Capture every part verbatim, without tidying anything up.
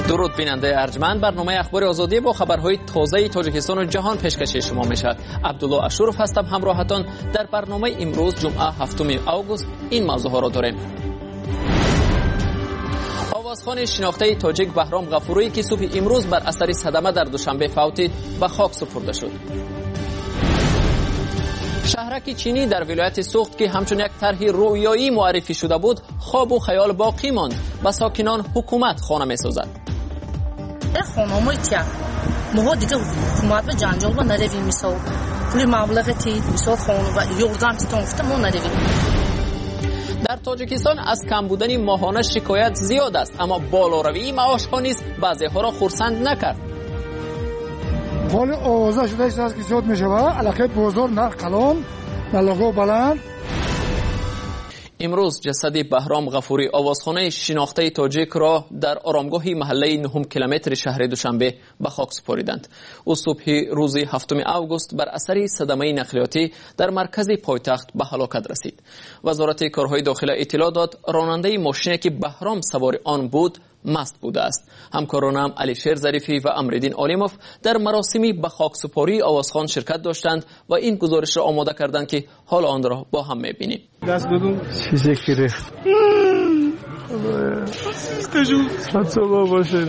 درود بیننده ارجمند، برنامه اخبار آزادی با خبرهای تازه تاجیکستان و جهان پیشکش شما میشد. عبدالله اشورف هستم همراهتان. در برنامه امروز جمعه هفتم آگوست این موضوع ها را داریم. آوازخوان شناخته تاجیک بهرام غفوری که صبح امروز بر اثر صدمه در دوشنبه فوتید به خاک سپرده شد. شهرک چینی در ولایت سوخت که همچون یک طرح رویایی معرفی شده بود خواب و خیال باقی ماند. به ساکنان حکومت خانه می‌سازد. خانه‌های تیا ما دیگه حکومت به جنجال با نرویم میساو پول مبلغ تید میساو خانه و یردم تونفته ما نرویم. در تاجیکستان از کم بودن ماهانه شکایت زیاد است، اما بالاروی معاش ها نیز بعضی ها را خرسند نکرد. حال آوازه شده است که زیاد می شود. علاقه بازار نرخ کلان نلاغو بلند. امروز جسد بهرام غفوری آوازخانه شناخته تاجیک را در آرامگاه محله نهم کیلومتر شهر دوشنبه به خاک سپاریدند. او صبح روز هفتم آگوست بر اثر صدمه نقلیاتی در مرکز پایتخت به هلاکت رسید. وزارت کارهای داخلی اطلاع داد راننده ماشینی که بهرام سوار آن بود مست بوده است. همکارانم علیشیر ظریفی و امرالدین عالموف در مراسمی به خاکسپاری آوازخوان شرکت داشتند و این گزارش را آماده کردند که حال آن را با هم می‌بینیم. دست بدون چیزی که ریخت کجا صبح باشه.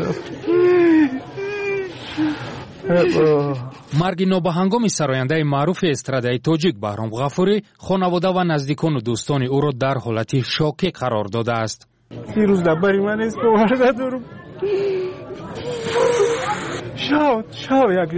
مرگ نابهنگام سراینده معروف استرادای تاجیک بهرام غفوری خانواده و نزدیکان و دوستان او را در حالت شوکه قرار داده است. دیروز دبری من است باور ندارم. شاو شاو یک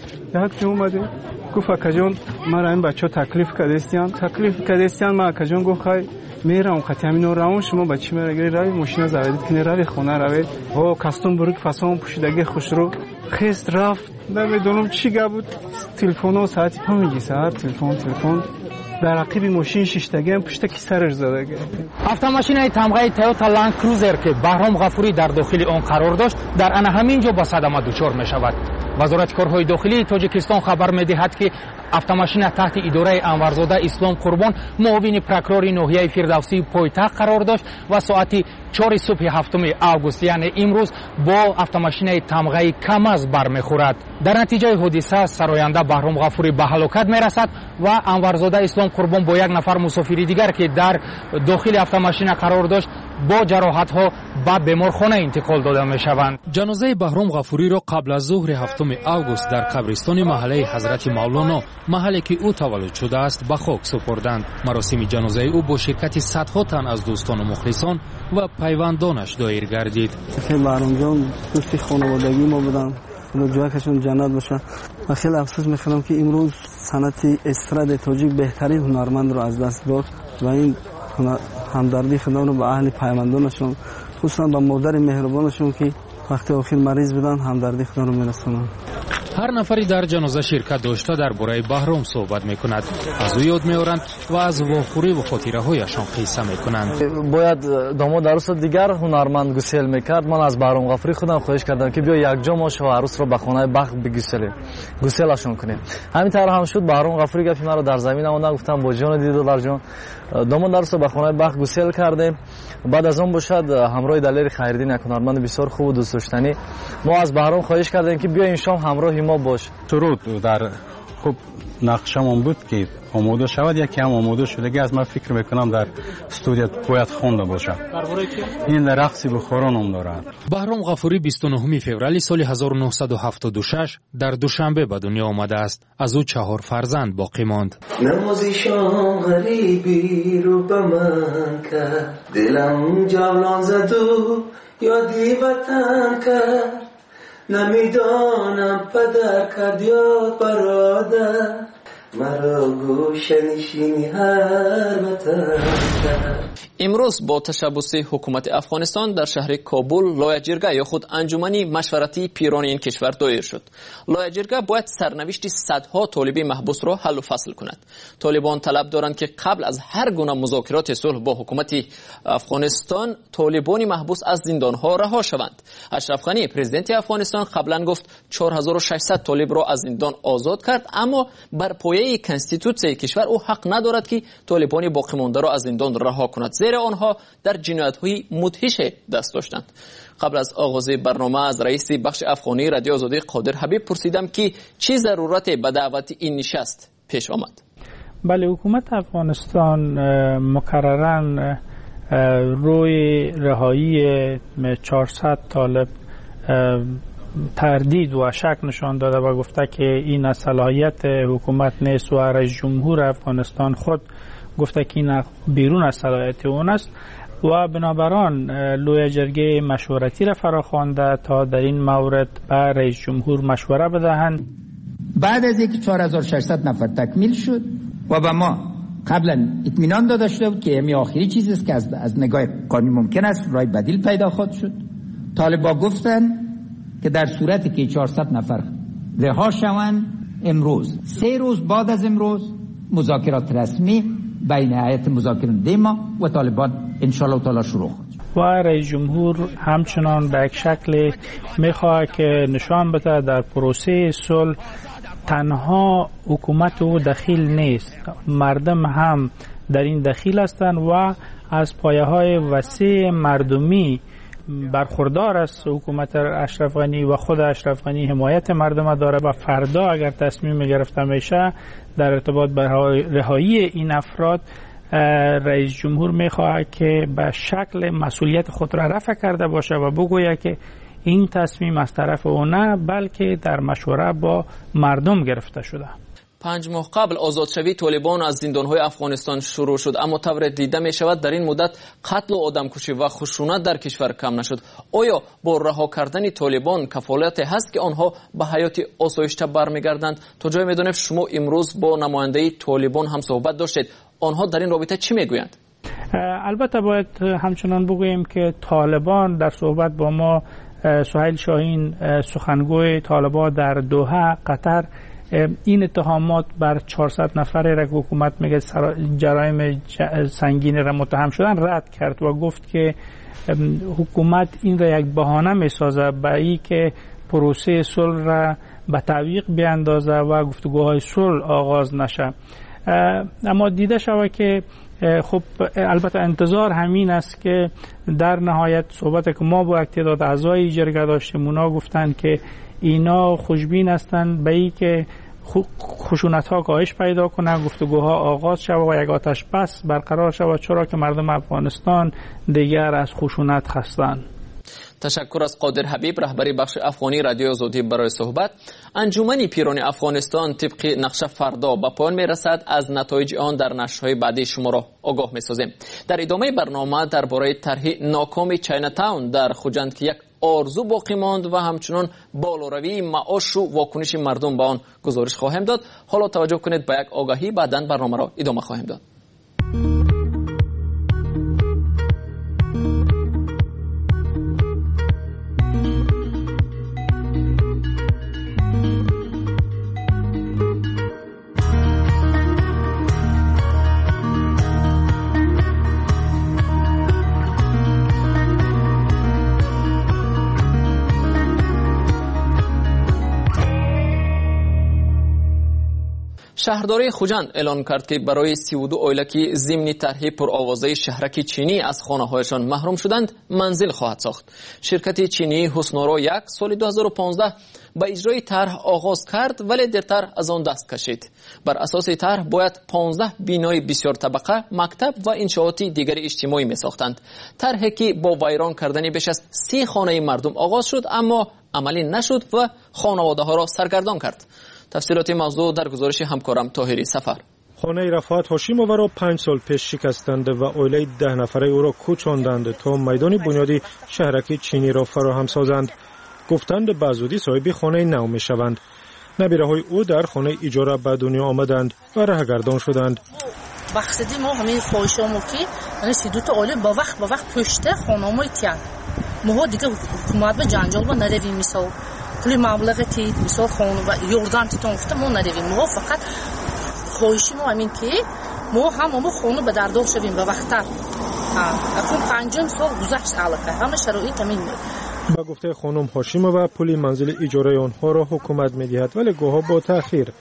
یک که اومده گفت اکجان مرا این بچه تکلیف کردستیان تکلیف کردستیان ما اکجان گفت خواهی میرم خطی همین روان شما بچه میره گری روی ماشین زویدید کنی روی خونه روی ها کستون بروک فسان پوشیدگی خوش رو خیست رفت نمیدونم چی گه بود. تلفن ها ساعتی پا میگی ساعت تلفن تلفن در عقیب ماشین شیشتگی هم پشت کی سرش زده. автомашинаи тамғаи Toyota Land Cruiser که بهرام غفوری در داخل آن قرار داشت در آن همینجا با صدمه دچار می‌شود. وزارت کارهای داخلی تاجیکستان خبر می‌دهد که автомашина تحت اداره انورزاده اسلام قربان معاون پروکورور ناحیه فردوسی پایتخت قرار داشت و ساعت چهار صبح هفتم آگوست یعنی امروز با автомашинаи тамғаи камаз برمیخورد. در نتیجه حادثه سراینده بهرام غفوری به هلاکت میرسد و انورزاده اسلام قربان با یک نفر مسافر دیگر که در داخل автомашина قرار داشت با جراحت ها به بیمارخانه انتقال داده می شوند. جنازه بهرام غفوری را قبل از ظهر هفتم آگوست در قبرستان محله حضرت مولانا محلی که او تولد شده است به خاک سپردند. مراسم جنازه او با شرکت صدها تن از دوستان و مخلصان و پیوندانش دایر گردید. بهرام جان دوستی خانوادگی ما بودن، جایشون جنت باشه. و خیلی افسوس میکنم که امروز صنعت استراد تاجیک بهترین هنرمند رو از دست داد و این همدردی خدا رو به اهل پیوندانشون خصوصا به مادر مهربانشون که وقتی آخر مریض بودن همدردی خدا رو میرسونن. هر نفری در جنازه شرکت داشته درباره بهرام صحبت میکند، از او یاد میآورند و از واخوری و خاطره هایشان قصه میکنند. باید داماد عروس دیگر هنرمند گسیل میکرد. من از بهرام غفوری خودم خواهش کردم که بیا یک جا ما شو عروس رو به خانه بخت بگسلیم گسیلشون کنیم. همین طرح هم شد. بهرام غفوری گفت مرا در زمین آمدن، گفتم با جان دیدو در جان داماد عروس رو به خانه بخت گسیل کردیم. بعد از اون باشد همراه دلیر خیرالدین یک هنرمند بسیار خوب و دوست داشتنی ما از بهرام خواهش کردیم که بیا این شام همراه ما باش. شروع در خوب نقشمون بود که آماده شود، یکی هم آماده شده از من فکر میکنم در استودیو باید خونده باشه. این رقص بخارا نام دارد. بهرام غفوری بیست و نهم فوریه سال هزار و نهصد و هفتاد و شش در دوشنبه به دنیا آمده است. از او چهار فرزند باقی ماند. نمازی شام غریبی رو به من کرد، دلم جولان زد و یادی وطن کرد، نمیدانم پدر کرد یاد برادر، مرا گوشه نشینی هر وطن کرد. امروز با تشبث حکومت افغانستان در شهر کابل لایحه‌جرگه یا خود انجمنی مشورتی پیران این کشور دایر شد. لایحه‌جرگه باید سرنوشت صدها طالب محبوس را حل و فصل کند. طالبان طلب دارند که قبل از هر گونه مذاکرات صلح با حکومت افغانستان طالبان محبوس از زندانها رها شوند. اشرف غنی پرزیدنت افغانستان قبلا گفت چهار هزار و ششصد طالب را از زندان آزاد کرد، اما بر پایه کنستیتوسیون کشور او حق ندارد که طالبان باقی مانده را از زندان رها کند. کند، زیرا آنها در جنایت‌های مدهش دست داشتند. قبل از آغاز برنامه از رئیس بخش افغانی رادیو آزادی قادر حبیب پرسیدم که چه ضرورت به دعوت این نشست پیش آمد. بله، حکومت افغانستان مکرراً روی رهایی چهارصد طالب تردید و شک نشان داده و گفته که این از صلاحیت حکومت نیست و رئیس جمهور افغانستان خود گفته که این بیرون از صلاحیت اون است و بنابراین لوی جرگه مشورتی را فراخوانده تا در این مورد به رئیس جمهور مشوره بدهند. بعد از اینکه چهار هزار و ششصد نفر تکمیل شد و به ما قبلا اطمینان داده شده بود که همین آخری چیزی است که از, از نگاه قانونی ممکن است رای بدیل پیدا خواهد شد. طالبا گفتن که در صورتی که چهارصد نفر رها شوند امروز سه روز بعد از امروز مذاکرات رسمی بین هیئت مذاکراننده ما و طالبان ان شاء الله تعالی شروع خواهد. و رئیس جمهور همچنان به یک شکل میخواد که نشان بده در پروسه صلح تنها حکومت او دخیل نیست، مردم هم در این دخیل هستند و از پایه های وسیع مردمی برخوردار است. حکومت اشرف غنی و خود اشرف غنی حمایت مردم داره و فردا اگر تصمیم گرفته میشه در ارتباط به رهایی این افراد، رئیس جمهور میخواهد که به شکل مسئولیت خود را رفع کرده باشه و بگوید که این تصمیم از طرف او نه بلکه در مشوره با مردم گرفته شده. پنج ماه قبل آزادشوی طالبان از زندانهای افغانستان شروع شد، اما طور دیده می شود در این مدت قتل و آدمکشی و خشونت در کشور کم نشد. آیا با رها کردن طالبان کفالت هست که آنها به حیات آسایشته برمیگردند؟ تا جای میدونم شما امروز با نماینده طالبان هم صحبت داشتید، آنها در این رابطه چی میگویند؟ البته باید همچنان بگوییم که طالبان در صحبت با ما، سهیل شاهین سخنگوی طالبان در دوحه قطر، این اتهامات بر چهارصد نفر را که حکومت میگه جرایم سنگین را متهم شدن رد کرد و گفت که حکومت این را یک بهانه میسازه برای که پروسه صلح را به تعویق بیاندازه و گفتگوهای صلح آغاز نشه. اما دیده شود که خب البته انتظار همین است که در نهایت صحبت که ما با تعداد اعضای جرگه داشتیم اونا گفتند که اینا خوشبین هستند به این که خشونت ها کاهش پیدا کنند، گفتگوها آغاز شود و یک آتش بس برقرار شود، چرا که مردم افغانستان دیگر از خشونت خستند. تشکر از قادر حبیب، رهبری بخش افغانی رادیو آزادی برای صحبت. انجمن پیران افغانستان طبق نقشه فردا به پایان میرسد. از نتایج آن در نشرهای بعدی شما را آگاه میسازیم. در ادامه برنامه درباره طرح ناکام چایناتاون در خوجند که یک آرزو باقی ماند و همچنان بالاروی معاش و واکنش مردم به آن گزارش خواهیم داد. حالا توجه کنید به یک آگاهی، بعداً برنامه را ادامه خواهیم داد. شهرداری خوجند اعلان کرد که برای سی و دو عائله که ضمن طرح پرآوازه شهرک چینی از خانه‌هایشان محروم شدند منزل خواهد ساخت. شرکت چینی حسنارا یک سال دو هزار و پانزده با اجرای طرح آغاز کرد ولی دیرتر از آن دست کشید. بر اساس طرح باید پانزده بینای بسیار طبقه، مکتب و انشاءات دیگر اجتماعی می ساختند. طرحی که با ویران کردن بیش از سی خانه مردم آغاز شد اما عملی نشد و خانواده ها را سرگردان کرد. تفصیلات موضوع در گزارش همکارم طاهری سفر. خانه رفعت هاشیمووا را پنج سال پیش شکستند و عائله ده نفره او را کوچاندند تا میدان بنیادی شهرک چینی را فراهم سازند. گفتند به زودی صاحب خانه نو می شوند. نبیره های او در خانه اجاره به دنیا آمدند و رهگردان شدند. مقصدی ما همین خواهشامو که یعنی سی دو تا عائله با وقت با وقت پشت خانه‌مای تیان ما دیگه حکومت به جنجال با نرویم میساو پول مبلغ تید مثال خانه و یوردان تیتون گفته ما نرویم. ما فقط خواهشی ما همین که ما هم ما خانه به دردار شویم به وقتتر. اکنون پنجم سال گذشت علاقه همه شرایط همین بود. با گفته خانم هاشیمووا پول منزل اجاره آنها را حکومت می‌دهد ولی گاه‌ها با تأخیر.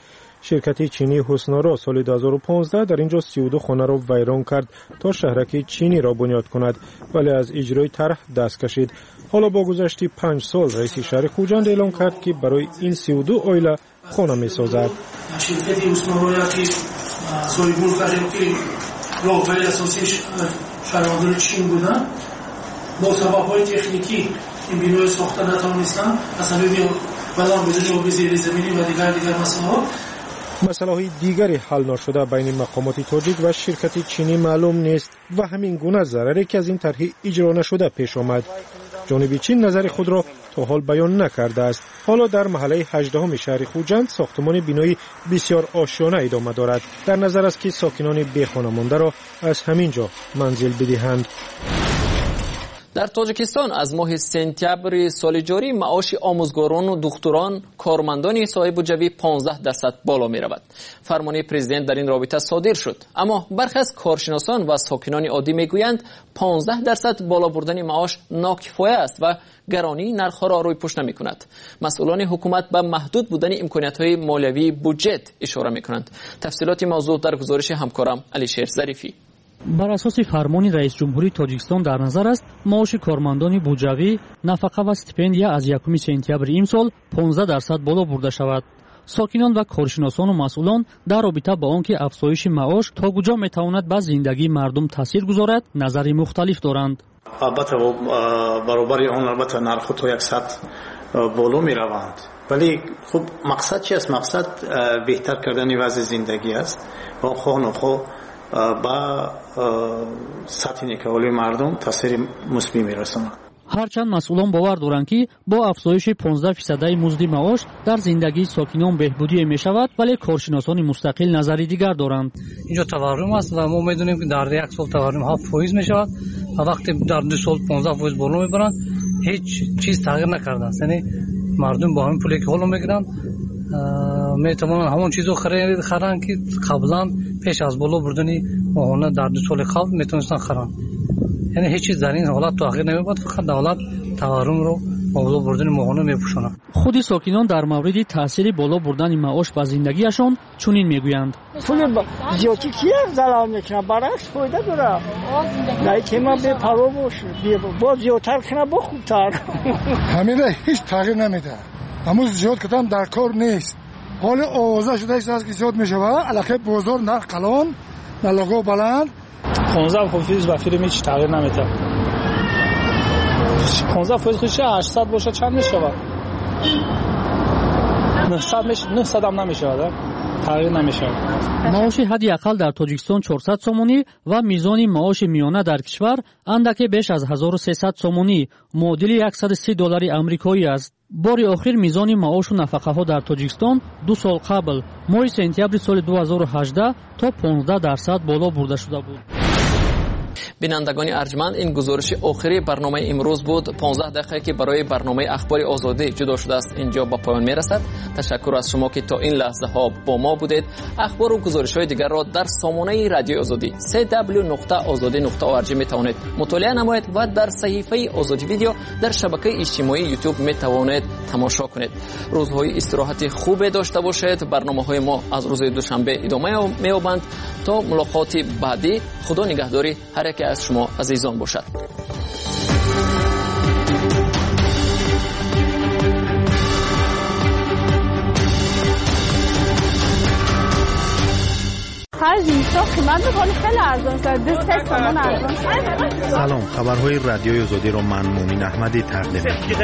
شرکت چینی حسنارا سال دو هزار و پانزده در اینجا سی و دو خانه را ویران کرد تا شهرک چینی را بنیاد کند، ولی از اجرای طرح دست کشید. حالا با گذشت پنج سال رئیس شهر خوجند اعلام کرد که برای این سی و دو عائله خانه می‌سازد. شرکت حسنارا که سایبون کردیم که راهبر اساسی شهروندان چین بودن، با سبب‌های تکنیکی این بینای ساخته نتوانستن، اصلا ببین بلان بدون آب زیر زمینی و دیگر دیگر مسائل. مسائل دیگری حل نشده بین مقامات تاجیک و شرکت چینی معلوم نیست و همین گونه ضرری که از این طرح اجرا نشده پیش آمد. جانب چین نظر خود را تا حال بیان نکرده است. حالا در محله هجدهم شهر خوجند ساختمان بینایی بسیار آشیانه ادامه دارد. در نظر است که ساکنان بی خانه مانده را از همین جا منزل بدهند. در تاجیکستان از ماه سپتامبر سال جاری معاش آموزگاران و دکتران کارمندان صاحب جوی پانزده درصد بالا می رود. فرمان پرزیدنت در این رابطه صادر شد، اما برخی از کارشناسان و ساکنان عادی می گویند پانزده درصد بالا بردن معاش ناکفایه است و گرانی نرخ‌ها را روی پوش نمی کند. مسئولان حکومت به محدود بودن امکانیت‌های مالیوی بودجه اشاره می کنند. تفصیلات موضوع در گزارش همکارم علیشیر ظریفی. بر اساس فرمان رئیس جمهوری تاجیکستان در نظر است معاش کارمندان بودجوی، نفقه و استیپندیا از یکم سپتامبر امسال پانزده درصد بالا برده شود. ساکنان و کارشناسان و مسئولان در رابطه با آنکه افزایش معاش تا کجا میتواند به زندگی مردم تاثیر گذارد نظری مختلف دارند. البته برابر آن البته نرخ تا صد بالا می روند، ولی خب مقصد چی است؟ مقصد بهتر کردن وضع زندگی است و خود نخو با سطح نکالی مردم تاثیر مثبت می‌رساند. هرچند مسئولان باور دارند که با افزایش پانزده درصد مزد معاش در زندگی ساکنان بهبودی می‌شود، ولی کارشناسان مستقل نظری دیگر دارند. اینجا تورم است و ما می‌دونیم که در یک سال تورم هفت درصد می‌شود و وقتی در دو سال پانزده درصد بالا می‌برند هیچ چیز تغییر نکرده است. یعنی مردم با همین پولی که حالا می‌گیرند میتوانند همون چیزو خرید خرن که قبلا پیش از بالا بردنی ماهانه در دو سال قبل میتونستن خرن. یعنی هیچ چیز در این حالت تغییر نمی‌یابد، فقط دولت تورم رو بالا بردن ماهانه میپوشاند. خود ساکنان در مورد تاثیر بالا بردن معاش به زندگیشان چنین میگویند. پول زیادی کی ضرر میکنه؟ برعکس فایده داره. نه که ما به پروا باشه، با زیادتر کنه با خوبتر. همین هیچ تغییر نمیده. امروز زیاد کردن در کار نیست. حال آوازه شده است که زیاد میشه و علاقه بازار نرخ کلان نلاگو بلند. پانزده درصد و فیلم هیچ تغییر نمیده. پانزده درصد خودش هشتصد باشه چند میشه؟ نهصد میشه، نهصد هم نمیشه. تغییر نمیشه. معاش حداقل در تاجیکستان چهارصد سومونی و میزان معاش میانه در کشور اندکی بیش از هزار و سیصد سومونی معادل صد و سی دلار آمریکایی است. بار آخر میزان معاش و نفقه ها در تاجیکستان دو سال قبل ماه سپتامبر سال دو هزار و هجده تا پانزده درصد بالا برده شده بود. بینندگان ارجمند، این گزارش آخری برنامه امروز بود. پانزده دقیقه که برای برنامه اخبار آزادی جدا شده است اینجا با پایان میرسد. تشکر از شما که تا این لحظه ها با ما بودید. اخبار و گزارش های دیگر را در سامانه رادیو آزادی دبلیو دبلیو دبلیو نقطه آزادی نقطه او ار جی می توانید مطالعه نمایید و در صحیفه آزادی ویدیو در شبکه اجتماعی یوتیوب می توانید تماشا کنید. روزهای استراحت خوب داشته باشید. برنامه‌های ما از روز دوشنبه ادامه می‌یابند. تا ملاقات بعدی، خدا نگهداری هر یک از شما عزیزان باشد. خرج اینستا قیمت می‌کنه خیلی ارزان شده. دو سه تومن ارزان شده. سلام، خبرهای رادیوی آزادی رو من مومین احمدی تقدیم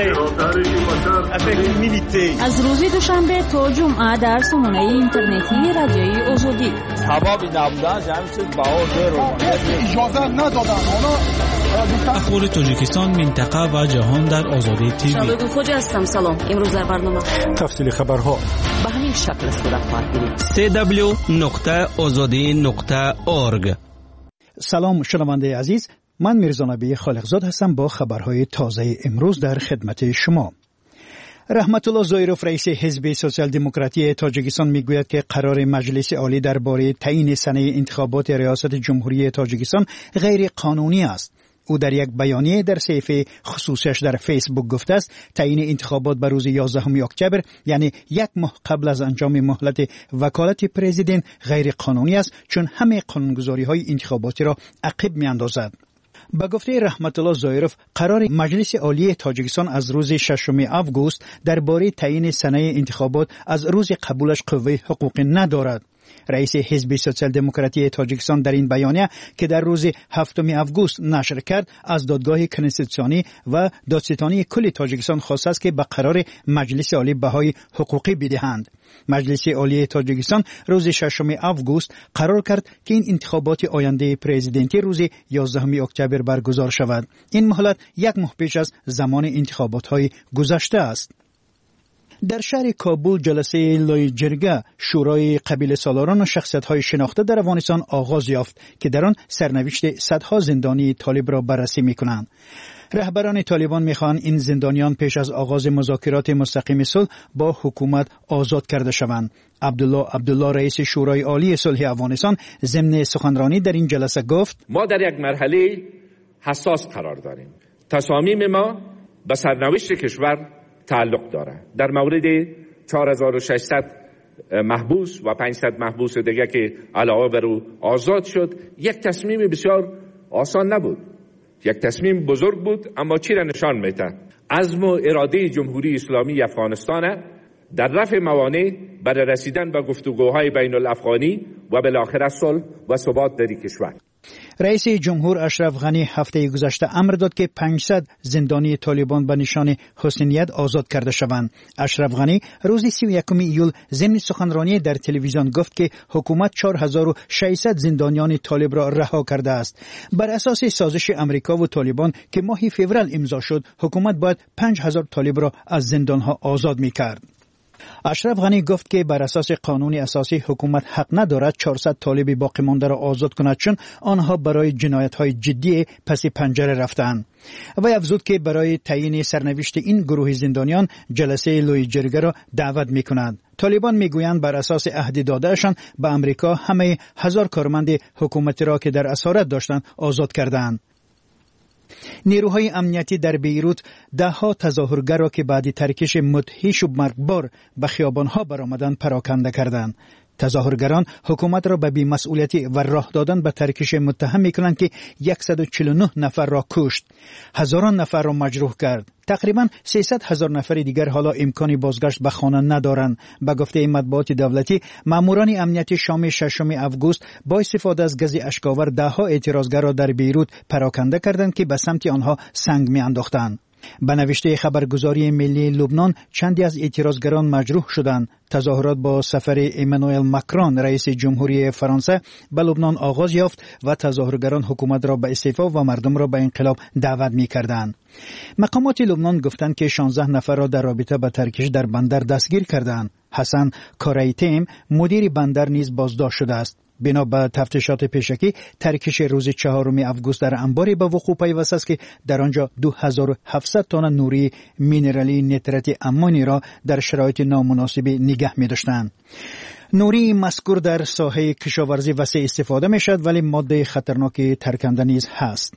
می‌کنم. از روز دوشنبه تا جمعه در سامانه اینترنتی رادیوی آزادی. سبب نبودن جمع چیز باور رو اجازه ندادن. اخبار تاجیکستان، منطقه و جهان در آزادی تیوی. شبگون خوجا هستم. سلام. امروز در برنامه تفصیل خبرها به همین شکل صورت خواهد گرفت. دبلیو دبلیو دبلیو نقطه آزادی نقطه اورگ. سلام شنونده عزیز، من میرزا نبی خالقزاد هستم با خبرهای تازه امروز در خدمت شما. رحمت الله زایروف رئیس حزب سوسیال دموکراتی تاجیکستان میگوید که قرار مجلس عالی درباره تعیین سنه انتخابات ریاست جمهوری تاجیکستان غیر قانونی است. او در یک بیانیه در صفحه خصوصیش در فیسبوک گفته است تعیین انتخابات به روز یازدهم اکتبر یعنی یک ماه قبل از انجام مهلت وکالت پرزیدنت غیر قانونی است، چون همه قانونگذاری‌های انتخاباتی را عقب می‌اندازد. با گفته رحمت الله زایروف، قرار مجلس عالی تاجیکستان از روز ششم آگوست درباره تعیین سنه انتخابات از روز قبولش قوه حقوقی ندارد. رئیس حزب سوسیال دموکراتی تاجیکستان در این بیانیه که در روز هفتم آگوست نشر کرد از دادگاه کنستیتوسیونی و دادستانی کل تاجیکستان خواسته است که به قرار مجلس عالی بهای حقوقی بدهند. مجلس عالی تاجیکستان روز ششم آگوست قرار کرد که این انتخابات آینده پرزیدنتی روز یازدهم اکتبر برگزار شود. این مهلت یک ماه پیش از زمان انتخابات های گذشته است. در شهر کابل جلسه لوی جرگه شورای قبیله سالاران و شخصیت‌های شناخته در افغانستان آغاز یافت که در آن سرنوشت صدها زندانی طالب را بررسی می‌کنند. رهبران طالبان می‌خواهند این زندانیان پیش از آغاز مذاکرات مستقیم صلح با حکومت آزاد کرده شوند. عبدالله عبدالله رئیس شورای عالی صلح افغانستان ضمن سخنرانی در این جلسه گفت: ما در یک مرحله حساس قرار داریم. تصامیم ما به سرنوشت کشور تعلق دارد. در مورد چهار هزار و ششصد محبوس و پانصد محبوس دیگه که علاوه بر او آزاد شد، یک تصمیم بسیار آسان نبود، یک تصمیم بزرگ بود، اما چی را نشان میده؟ عزم و اراده جمهوری اسلامی افغانستان در رفع موانع برای رسیدن به گفتگوهای بین الافغانی و بالاخره صلح و ثبات در کشور. رئیس جمهور اشرف غنی هفته گذشته امر داد که پانصد زندانی طالبان به نشان حسنیت آزاد کرده شوند. اشرف غنی روز سی و یکم ایول ضمن سخنرانی در تلویزیون گفت که حکومت چهار هزار و ششصد زندانیان طالب را رها کرده است. بر اساس سازش امریکا و طالبان که ماه فوریه امضا شد، حکومت باید پنج هزار طالب را از زندانها آزاد می‌کرد. اشرف غنی گفت که بر اساس قانون اساسی حکومت حق ندارد چهارصد طالب باقی مانده را آزاد کند، چون آنها برای جنایت‌های جدی پس پنجره رفتند. و افزود که برای تعیین سرنوشت این گروه زندانیان جلسه لوی جرگه را دعوت می‌کنند. طالبان میگویند بر اساس عهد دادهشان به امریکا همه هزار کارمند حکومتی را که در اسارت داشتند آزاد کردند. نیروهای امنیتی در بیروت ده ها تظاهرگر را که بعد ترکش مدهش و مرگبار به خیابانها برآمدند پراکنده کردند. تظاهرگران حکومت را به بی‌مسئولیتی و راه دادن به ترکش متهم می‌کنند که صد و چهل و نه نفر را کشت، هزاران نفر را مجروح کرد. تقریباً سیصد هزار نفر دیگر حالا امکان بازگشت به خانه ندارند. به گفته مطبوعات دولتی، ماموران امنیتی شام ششم آگوست با استفاده از گاز اشک‌آور ده ها اعتراضگر را در بیروت پراکنده کردند که به سمت آنها سنگ می‌انداختند. به نوشته خبرگزاری ملی لبنان، چندی از اعتراضگران مجروح شدند. تظاهرات با سفر ایمانوئل ماکرون رئیس جمهوری فرانسه به لبنان آغاز یافت و تظاهرگران حکومت را به استعفا و مردم را به انقلاب دعوت می‌کردند. مقامات لبنان گفتند که شانزده نفر را در رابطه با ترکش در بندر دستگیر کردند. حسن کارایتیم مدیر بندر نیز بازداشت شده است. بنا به تفتیشات پیشکی، ترکش روز چهارم آگوست در انباری به وقوع پیوسته است که در آنجا دو هزار و هفتصد تن نوری مینرالی نیترات امونی را در شرایط نامناسب نگه می‌داشتند. نوری مذکور در ساحه کشاورزی وسیع استفاده می‌شود، ولی ماده خطرناک ترکننده نیز هست.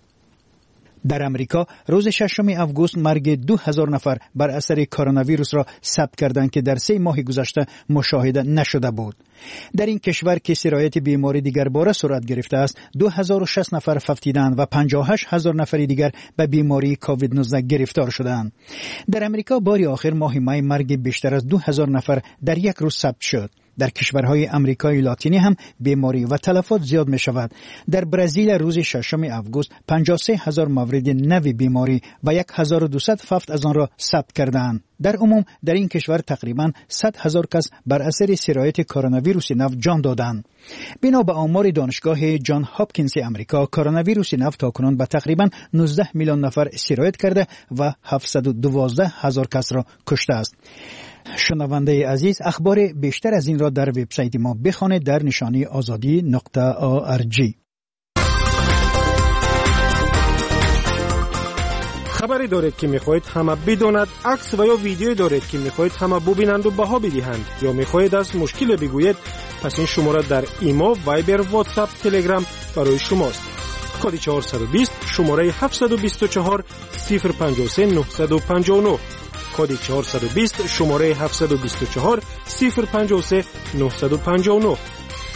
در امریکا روز ششم آگوست مرگ دو هزار نفر بر اثر کرونا ویروس را ثبت کردند که در سه ماه گذشته مشاهده نشده بود. در این کشور که سرایت بیماری دیگر باره صورت گرفته است، دو هزار و شصت نفر ففتیدند و پنجاه و هشت هزار نفر دیگر به بیماری کووید نوزده گرفتار شدند. در امریکا باری آخر ماه می مرگ بیشتر از دو هزار نفر در یک روز ثبت شد. در کشورهای امریکای لاتینی هم بیماری و تلفات زیاد می شود. در برزیل روز ششم آگوست پنجاه و سه هزار مورد نوی بیماری و هزار و دویست فوت از آن را ثبت کردند. در عموم در این کشور تقریباً صد هزار کس بر اثر سرایت کرونا ویروس نو جان دادند. بنا به آمار دانشگاه جان هاپکینز امریکا، کرونا ویروس نو تاکنون به تقریباً نوزده میلیون نفر سرایت کرده و هفتصد و دوازده هزار کس را کشته است. شنونده عزیز، اخبار بیشتر از این را در وبسایت ما بخوانید در نشانی آزادی نقطه آ ار جی. خبری دارید که میخواهید همه بداند، عکس و یا ویدیویی دارید که میخواهید همه ببینند و بها بدهند، یا میخواهید از مشکل بگویید، پس این شماره در ایما، وایبر، واتساپ، تلگرام برای شماست. کد چهارصد و بیست شماره هفتصد و بیست و چهار صفر پنجاه و سه نهصد و پنجاه و نه کد چهارصد و بیست شماره هفتصد و بیست و چهار صفر پنجاه و سه نهصد و پنجاه و نه.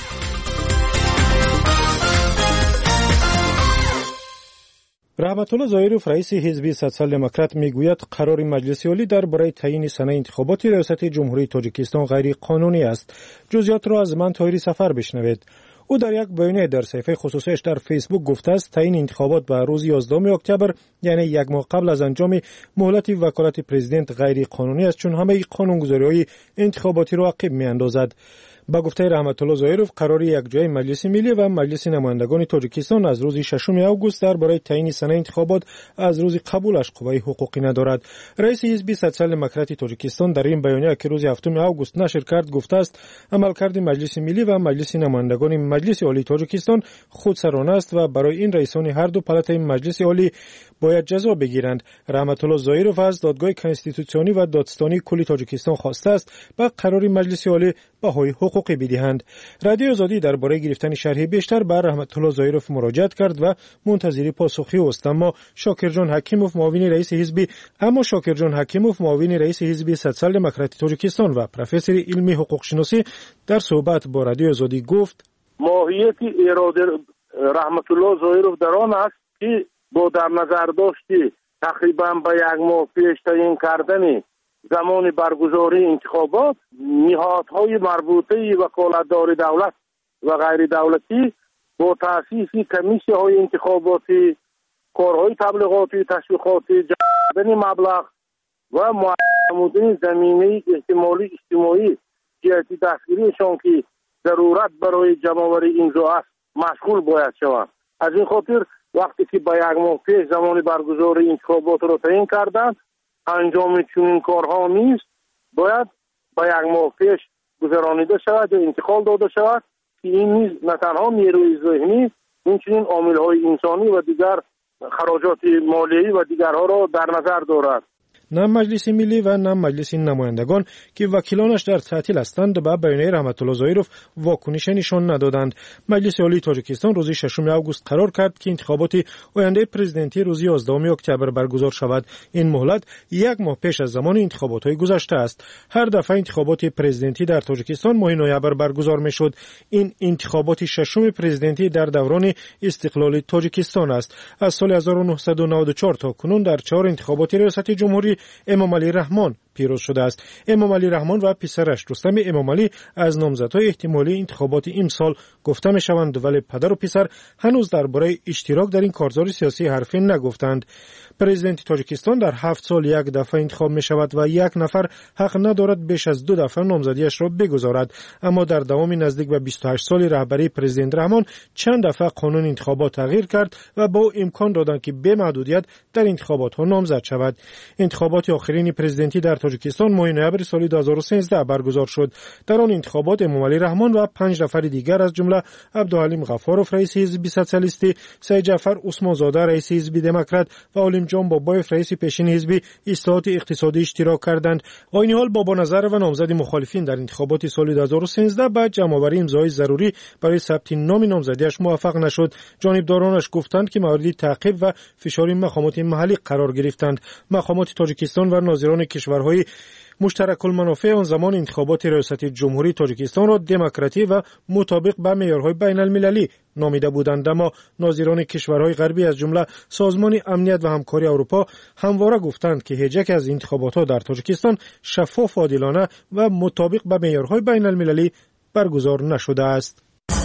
رحمت الله ظاهروف رئیس حزب سوسیال دموکرات میگوید قرار مجلس عالی درباره تعیین سنه انتخابات ریاست جمهوری تاجیکستان غیر قانونی است. جزئیات را از من طاهری سفر بشنوید. او در یک بیانیه در صفحه خصوصیش در فیسبوک گفته است تعیین انتخابات به روز یازدهم اکتبر یعنی یک ماه قبل از انجام مهلت وکالت پرزیدنت غیر قانونی است چون همه قانونگذاری‌های انتخاباتی را عقب می‌اندازد. با گفته رحمت الله ظاهروف قرار یک جای مجلس ملی و مجلس نمایندگان تاجیکستان از روز ششم آگوست درباره تعیین سنه انتخابات از روز قبولش قوه حقوقی ندارد. رئیس حزب سوسیال دموکرات تاجیکستان در این بیانیه که روز هفتم آگوست نشر کرد گفته است عملکرد مجلس ملی و مجلس نمایندگان مجلس عالی تاجیکستان خودسرانه است و برای این رئیسان هر دو پالات مجلس عالی باید جزا بگیرند. رحمت الله ظاهروف از دادگاه کنستیتوسیونی و دادستانی کل تاجیکستان خواسته است با قرار مجلس عالی بهای حقوقی بدهند. رادیو آزادی درباره گرفتن شرح بیشتر بر رحمت الله ظاهروف مراجعت کرد و منتظر پاسخی است. اما شاکر جان حکیموف معاون رئیس حزب اما شاکر جان حکیموف معاون رئیس حزب سوسیال دموکرات تاجیکستان و پروفسور علمی حقوق شناسی در صحبت با رادیو آزادی گفت ماهیت اراده رحمت الله ظاهروف در آن است که با در نظر داشتی تقریبا به یک ماه پیش تعیین کردن زمان برگزاری انتخابات نهادهای مربوطه وکالتدار دولت و غیر دولتی با تأسیس کمیسیون های انتخاباتی کارهای تبلیغاتی تشویقاتی جمع کردن مبلغ و معلومات زمینه احتمالی اجتماعی جهتی دستگیریشان که ضرورت برای جمع‌آوری امضا است مشغول باید شوند. از این خاطر وقتی که با یک ماه پیش زمان برگزاری انتخابات را تعیین کردند انجام چنین کارها نیست، باید با یک ماه پیش گذرانیده شود یا انتقال داده شود که این نیز نه تنها نیروی ذهنی همچنین عامل‌های انسانی و دیگر خراجات مالیایی و دیگرها را در نظر دارد. نه مجلس ملی و نه مجلس نمایندگان که وکیلانش در تعطیل هستند به بیانیه رحمت الله ظاهروف واکنش نشان ندادند. مجلس عالی تاجیکستان روز ششم آگوست قرار کرد که انتخابات آینده پرزیدنتی روز یازدهم اکتبر برگزار شود. این مهلت یک ماه پیش از زمان انتخابات‌های گذشته است. هر دفعه انتخابات پرزیدنتی در تاجیکستان ماه نوامبر برگزار می‌شد. این انتخابات ششم پرزیدنتی در دوران استقلال تاجیکستان است. از سال هزار و نهصد و نود و چهار تا کنون در چهار انتخابات ریاست جمهوری امام علی رحمان پیروز شده است. امام علی رحمان و پسرش رستم امام علی از نامزدهای احتمالی انتخابات امسال گفته میشوند ولی پدر و پسر هنوز درباره اشتراک در این کارزار سیاسی حرفی نگفتند. پرزیدنت تاجیکستان در هفت سال یک دفعه انتخاب می شود و یک نفر حق ندارد بیش از دو دفعه نامزدیش را بگذارد. اما در دوام نزدیک به بیست و هشت سال رهبری پرزیدنت رحمان چند دفعه قانون انتخابات تغییر کرد و با امکان دادند که به محدودیت در انتخابات ها نامزد شود. انتخابات آخرین پرزیدنتی در تاجیکستان ماه نوامبر سال دو هزار و سیزده برگزار شد. در آن انتخابات امام علی رحمان و پنج نفر دیگر از جمله عبدالحلیم غفاروف رئیس حزب سوسیالیستی، سید جعفر عثمان زاده رئیس حزب دموکرات و عالم جان بابایف رئیس پیشین حزب اصلاحات اقتصادی اشتراک کردند. این حال بابا نظر و نامزد مخالفین در انتخابات سال دو هزار و سیزده بعد جمع‌آوری امضای ضروری برای ثبت نام نامزدیش موفق نشد. جانبدارانش گفتند که مورد تعقیب و فشار مقامات محلی قرار گرفتند. مقامات تاجیکستان و ناظران کشورهای مشترک المنافع آن زمان انتخابات ریاست جمهوری تاجیکستان را دموکراتی و مطابق با معیارهای بین المللی نامیده بودند، اما ناظران کشورهای غربی از جمله سازمان امنیت و همکاری اروپا همواره گفتند که هیچ یک از انتخابات در تاجیکستان شفاف، عادلانه و مطابق با معیارهای بین المللی برگزار نشده است.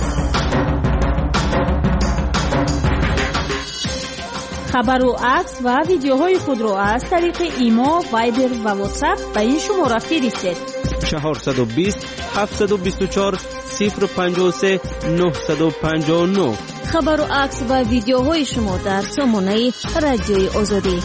خبر و عکس و ویدیوهای خود را از طریق ایما، وایبر و واتساپ به این شماره فرستید: چهارصد و بیست هفتصد و بیست و چهار صفر پنجاه و سه نهصد و پنجاه و نه. خبر و عکس و ویدیوهای شما در سامانه رادیوی آزادی.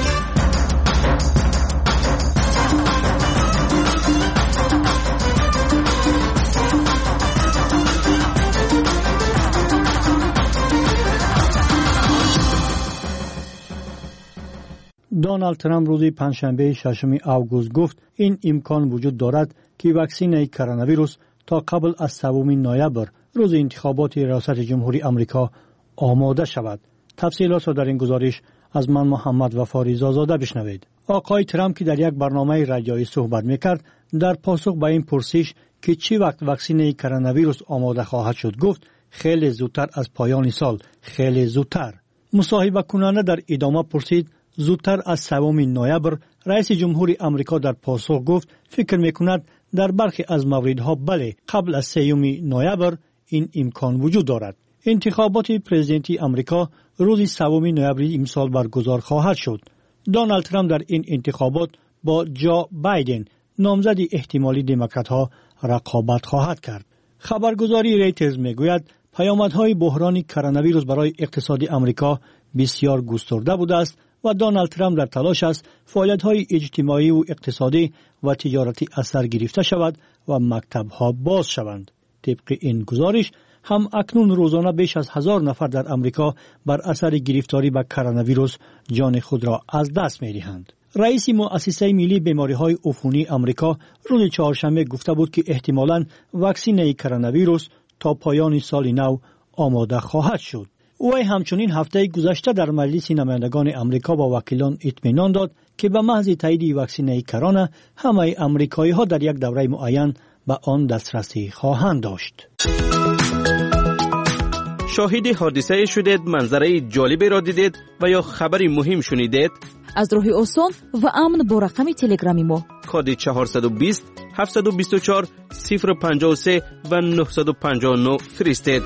دونالد ترامپ روز پنجشنبه ششم آگوست گفت این امکان وجود دارد که واکسن کرونا ویروس تا قبل از سوم نوامبر روز انتخابات ریاست جمهوری آمریکا آماده شود. تفصیلات را در این گزارش از من محمد وفاری زازاده بشنوید. آقای ترامپ که در یک برنامه رادیویی صحبت میکرد در پاسخ به این پرسش که چی وقت واکسن کرونا ویروس آماده خواهد شد گفت خیلی زودتر از پایان سال، خیلی زودتر. مصاحبه کننده در ادامه پرسید زودتر از سوم نوامبر. رئیس جمهور آمریکا در پاسخ گفت فکر میکند در برخی از موردها بله قبل از سوم نوامبر این امکان وجود دارد. انتخابات پرزیدنتی آمریکا روز سوم نوامبر امسال برگزار خواهد شد. دونالد ترامپ در این انتخابات با جو بایدن نامزد احتمالی دموکرات ها رقابت خواهد کرد. خبرگزاری ریترز میگوید پیامدهای بحران کرونا ویروس برای اقتصاد آمریکا بسیار گسترده بوده است و دونالد ترامپ در تلاش است فعالیت‌های اجتماعی و اقتصادی و تجارتی اثر گرفته شود و مکتب‌ها باز شوند. طبق این گزارش هم اکنون روزانه بیش از هزار نفر در آمریکا بر اثر گرفتاری به کرونا ویروس جان خود را از دست می‌دهند. رئیس مؤسسه ملی بیماری‌های عفونی آمریکا روز چهارشنبه گفته بود که احتمالاً واکسن کرونا ویروس تا پایان سال نو آماده خواهد شد. او همچنین هفته گذشته در مجلس نمایندگان آمریکا با وکیلان اطمینان داد که به محض تایید واکسن کرونا همه آمریکایی‌ها در یک دوره معین به آن دسترسی خواهند داشت. شاهد حادثه شدید، منظره جالبی را دیدید و یا خبری مهم شنیدید؟ از راه آسان و امن با رقم تلگرامی ما کد چهارصد و بیست هفتصد و بیست و چهار صفر پنجاه و سه و نهصد و پنجاه و نه فرستید.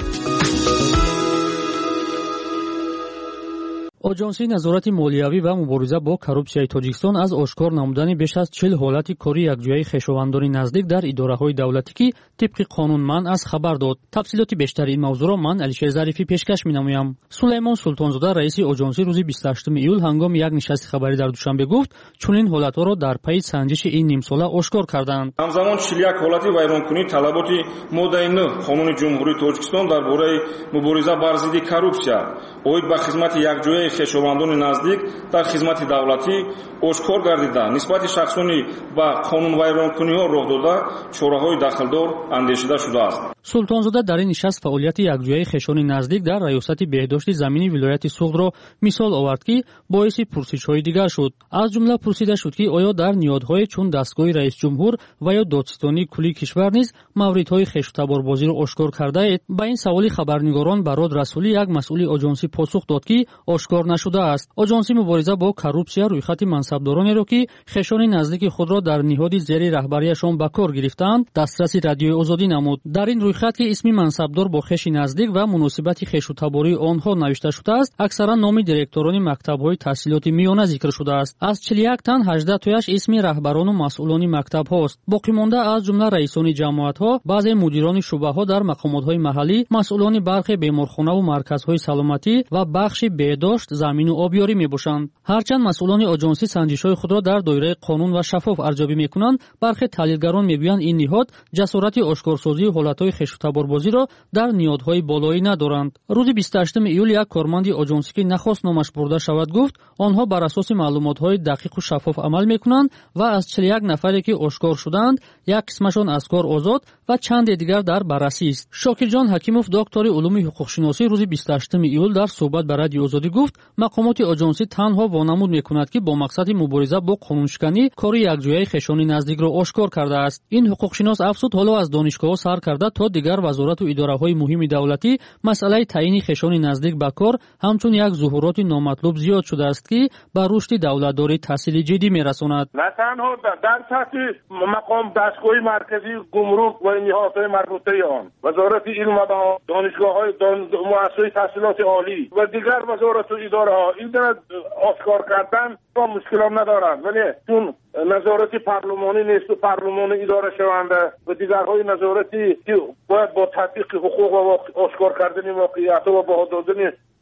آژانسی نظارت مالیوی و مبارزه با коррупсияи тоҷикистон аз ошкор намудани беш аз чил ҳолати кори якҷояи хешовандони наздик дар идораҳои давлатӣ ки тибқи қонун манъ аст хабар дод. тафсилоти бештари ин мавзӯъро ман алишер зарифӣ пешкаш менамоям. сулаймон султонзода раиси оҷонсӣ рӯзи бисту ҳаштуми июл ҳангоми як нишасти хабарӣ дар душанбе гуфт чунин ҳолатҳоро дар пайи санҷиши ин нимсола ошкор карданд. ҳамзамон чил як ҳолати вайронкунии талаботи моддаи нӯҳ қонуни ҷумҳурии тоҷикистон дар бораи мубориза бар зидди коррупсия оид ба хизмати якҷояи хешовандони наздик дар хизмати давлатӣ ошкор гардида нисбати шахсони ба қонунвайронкуниҳо роҳ дода чораҳои дахлдор андешида шудааст. султонзода дар ин нишаст фаъолияти якҷояи хешони наздик дар раёсати беҳдошти замини вилояти суғдро мисол овард ки боиси пурсишҳои дигар шуд. аз ҷумла пурсида шуд ки оё дар ниҳодҳое чун дастгоҳи раисҷумҳур ва ё додситонии кулли кишвар низ мавридҳои хештаборбозиро ошкор кардаед? ба ин саволи хабарнигорон барод расулӣ як масъули оҷонсӣ посух дод ки ошкор нашудааст. оҷонси мубориза бо коррупсия рӯйхати мансабдоронеро ки хешони наздики худро дар ниҳоди зери раҳбарияшон ба кор гирифтаанд дастраси радиои озодӣ намуд. дар ин рӯйхат ки исми мансабдор бо хеши наздик ва муносибати хешутабории онҳо навишта шудааст аксаран номи директорони мактабҳои таҳсилоти миёна зикр шудааст. аз чил як тан ҳаждаҳ тояш исми раҳбарону масъулони мактабҳост. боқимонда аз ҷумла раисони ҷамоатҳо, баъзе мудирони шуъбаҳо дар мақомотҳои маҳаллӣ, масъулони бархе беморхонаву марказҳои саломатӣ ва бахши беҳдошт, замину обёрӣ мебошанд. ҳарчанд масъулони оҷонсӣ санҷишҳои худро дар доираи қонун ва шаффоф арзёбӣ мекунанд, бархе таҳлилгарон мегӯянд ин ниҳод ҷасорати ошкорсозии ҳолатҳои хештаборбозиро дар ниҳодҳои болоӣ надоранд. рӯзи бисту ҳаштуми июл як корманди оҷонсӣ ки нахост номаш бурда шавад гуфт онҳо бар асоси маълумотҳои дақиқу шаффоф амал мекунанд ва аз чил як нафаре ки ошкор шуданд як қисмашон аз кор озод ва чанде дигар дар баррасист. шокирҷон ҳакимов доктори улуми ҳуқуқшиносӣ рӯзи бисту ҳаштуми июл дар суҳбат ба радиои озодӣ гуфт мақомоти оҷонсӣ танҳо вонамуд мекунад ки бо мақсади мубориза бо қонуншиканӣ кори якҷояи хешони наздикро ошкор кардааст. ин ҳуқуқшинос афзуд ҳоло аз донишгоҳҳо сар карда то дигар вазорату идораҳои муҳими давлатӣ масъалаи таъини хешони наздик ба кор ҳамчун як зуҳуроти номатлуб зиёд шудааст ки ба рушди давлатдорӣ таъсири ҷиддӣ мерасонад. на танҳо дар сатҳи мақом дастгоҳи марказии гумрук ва ниҳодҳои марбутаи он вазорати илм ва донишгоҳҳои муассисаҳои таҳсилоти олӣ ва дигар вазорату идораҳо ин ошкор кардан با مشکلات ندارند ولی چون نظارتی پارلمانی نیست و پارلمان اداره شونده و دیگرهای نظارتی که باید با تطبیق حقوق و آشکار کردن واقعیت و با دادن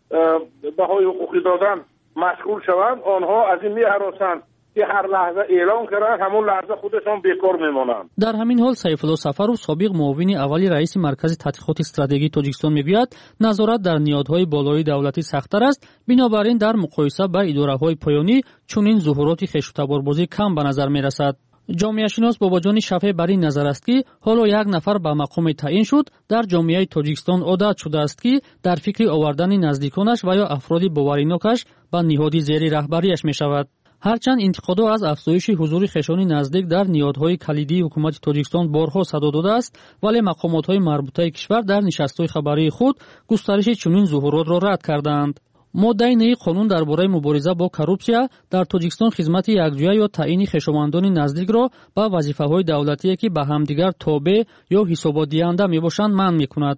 بهای حقوقی دادن مشغول شوند آنها از این می‌هراسند که هر لحظه اعلام کردن همون لحظه خودشون بیکار میمونند. در همین حال سیفالله سفرов سابق معاون اولی رئیس مرکز تحقیقات استراتژی تاجیکستان میگوید نظارت در نهادهای بالای دولتی سخت‌تر است بنابراین در مقایسه با اداره‌های پایانی چنین ظهورات خشونت‌باربازی کم به نظر میرسد. ҷомеашинос бобоҷони шафе бар ин назар аст ки ҳоло як нафар ба мақоми таъин шуд дар ҷомеаи Тоҷикистон одат шудааст ки дар фикри овардани наздиконаш ва ё афроди боваринокаш ба ниҳоди зери раҳбарияш мешавад. ҳарчанд интиқодҳо аз афзоиши ҳузури хешони наздик дар ниҳодҳои калидии ҳукумати Тоҷикистон борҳо садо додааст, вале мақомотҳои марбутаи кишвар дар нишастҳои хабарии худ густариши чунин зуҳуротро рад карданд. моддаи наи қонун дар бораи мубориза бо коррупсия дар Тоҷикистон хизмати якҷоя ё таъини хешовандони наздикро ба вазифаҳои давлатие ки ба ҳамдигар тобеъ ё ҳисоботдиҳанда мебошанд манъ мекунад.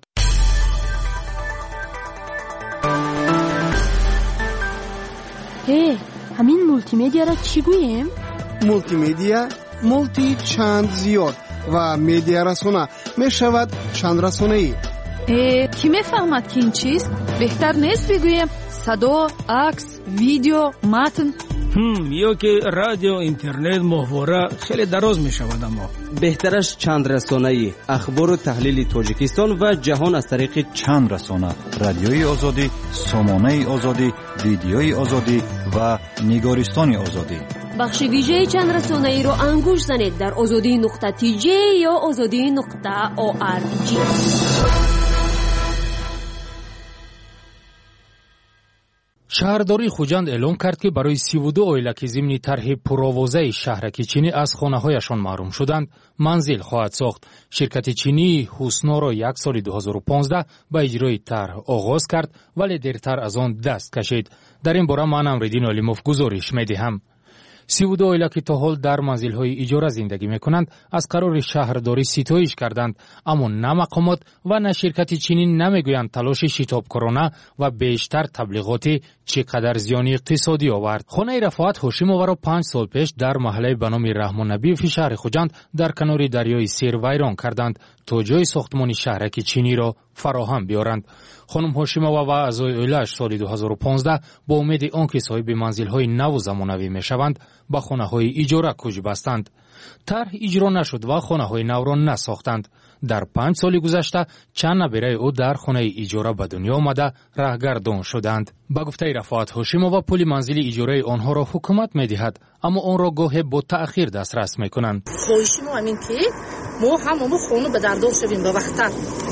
ҳе ҳамин мултимедиаро чӣ гӯем? мултимедия мулти чанд зиёд ва медиарасона мешавад чандрасонаӣ. э кӣ мефаҳмад ки ин чист? беҳтар нест бигӯем садо, акс, видео, матн. ҳм ё ки радио, интернет, моҳвора хеле дароз мешавад. Аммо беҳтараш чандрасонаӣ, ахбору таҳлили Тоҷикистон ва ҷаҳон аз тариқи чандрасона, радиои озодӣ, сомонаи озодӣ, видеои озодӣ ва нигористони озодӣ. бахши вижеи чандрасонаиро ангуш занед дар озодӣ нуқта ти ҷе ё озодӣ нуқта о ар ҷи. шаҳрдории Хуҷанд эълон кард, ки барои сиву ду оила ки зимни тарҳи пуровозаи шаҳраки чинӣ аз хонаҳояшон маҳрум шуданд, манзил хоҳад сохт. Ширкати чинии Ҳусноро як соли ду ҳазору понздаҳ ба иҷрои тарҳ оғоз кард, вале дертар аз он даст кашид. Дар ин бора ман Амриддин Олимов гузориш медиҳам. сиву ду оила ки то ҳол дар манзилҳои иҷора зиндагӣ мекунанд, аз қарори шаҳрдорӣ ситоиш карданд, аммо на мақомот ва на ширкати чинӣ намегӯянд талоши шитобкорона ва бештар таблиғотӣ чӣ қадар зиёни иқтисодӣ овард. хонаи Рафоат Ҳошимоваро панҷ сол пеш дар маҳаллаи ба номи Раҳмоннабиеви шаҳри Хуҷанд дар канори дарёи Сир вайрон карданд, то ҷои сохтмони шаҳраки чиниро фароҳам биёранд. хонум Ҳошимова ва аъзои оилааш соли ду ҳазору понздаҳ бо умеди он ки соҳиби манзилҳои наву замонавӣ мешаванд, ба хонаҳои иҷора кӯч бастанд. тарҳ иҷро нашуд ва хонаҳои навро насохтанд. дар панҷ соли гузашта чанд набераи ӯ дар хонаи иҷора ба дунё омада раҳгардон шуданд. ба гуфтаи Рафоат Ҳошимова пули манзили иҷораи онҳоро ҳукумат медиҳад, аммо онро гоҳе бо таъхир дастрас мекунанд. хоҳиши мо ҳамин ки мо ҳамамо хону ба дардор шавем ба вақтар.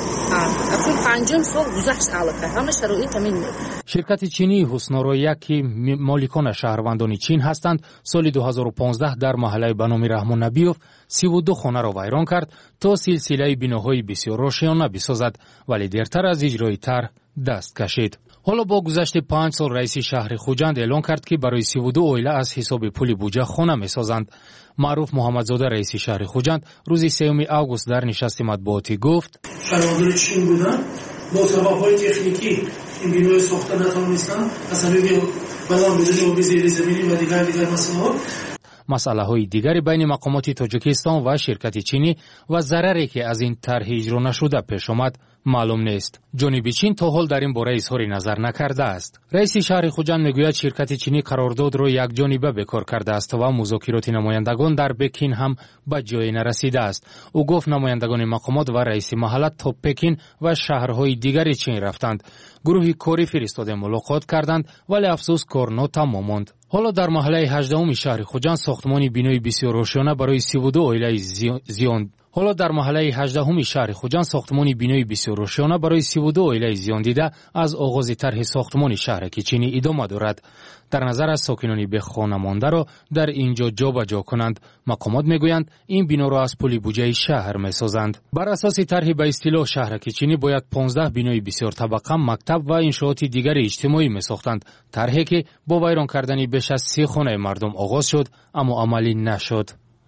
акун панҷум сол гузашт аллакай ҳама шароит ҳамин. ширкати чинии Ҳусноро ки моликона шаҳрвандони чин ҳастанд, соли ду ҳазору понздаҳ дар маҳаллаи ба номи Раҳмоннабиев сиву ду хонаро вайрон кард, то силсилаи биноҳои бисёр рошиёна бисозад, вале дертар аз иҷрои тарҳ даст кашид. ҳоло бо гузашти панҷ сол раиси шаҳри Хуҷанд эълон кард, ки барои сиву ду оила аз ҳисоби пули буҷа хона месозанд. маъруф Муҳаммадзода раиси шаҳри Хуҷанд рӯзи сеюми август дар нишасти матбуотӣ гуфт: шаҳрвандони чин буданд бо сабабҳои техникӣ ин бинои сохта натавонистанд аз сабаби баланд будани оби зеризаминӣ ва дигар дигар масъалаҳо. масъалаҳои дигари байни мақомоти Тоҷикистон ва ширкати чинӣ ва зараре ки аз ин тарҳи иҷро нашуда пеш омад маълум нест. ҷониби чин то ҳол дар ин бора изҳори назар накардааст. раиси шаҳри Хуҷанд мегӯяд ширкати чинӣ қарордодро якҷониба бекор кардааст ва музокироти намояндагон дар Пекин ҳам ба ҷое нарасидааст. ӯ гуфт намояндагони мақомот ва раиси маҳалла то Пекин ва шаҳрҳои дигари чин рафтанд. гурӯҳи корӣ фиристода мулоқот карданд, вале афсӯс кор нотамом монд. ҳоло дар маҳаллаи ҳаждаҳуми шаҳри Хуҷанд сохтмони бинои бисёр ошиёна барои сиву ду оилаи зиён ҳоло дар маҳаллаи ҳаждаҳуми шаҳри Хуҷанд сохтмони бинои бисёр ошиёна барои сиву ду оилаи зиёндида аз оғози тарҳи сохтмони шаҳраки чинӣ идома дорад. дар назар аст сокинони бехонамондаро дар ин ҷо ҷобаҷо кунанд. мақомот мегӯянд ин биноро аз пули буҷаи шаҳр месозанд. бар асоси тарҳи ба истилоҳ шаҳраки чинӣ бояд понздаҳ бинои бисёртабақа, мактаб ва иншооти дигари иҷтимоӣ месохтанд. тарҳе ки бо вайрон кардани беш аз си хонаи мардум оғоз шуд, аммо амалӣ нашуд.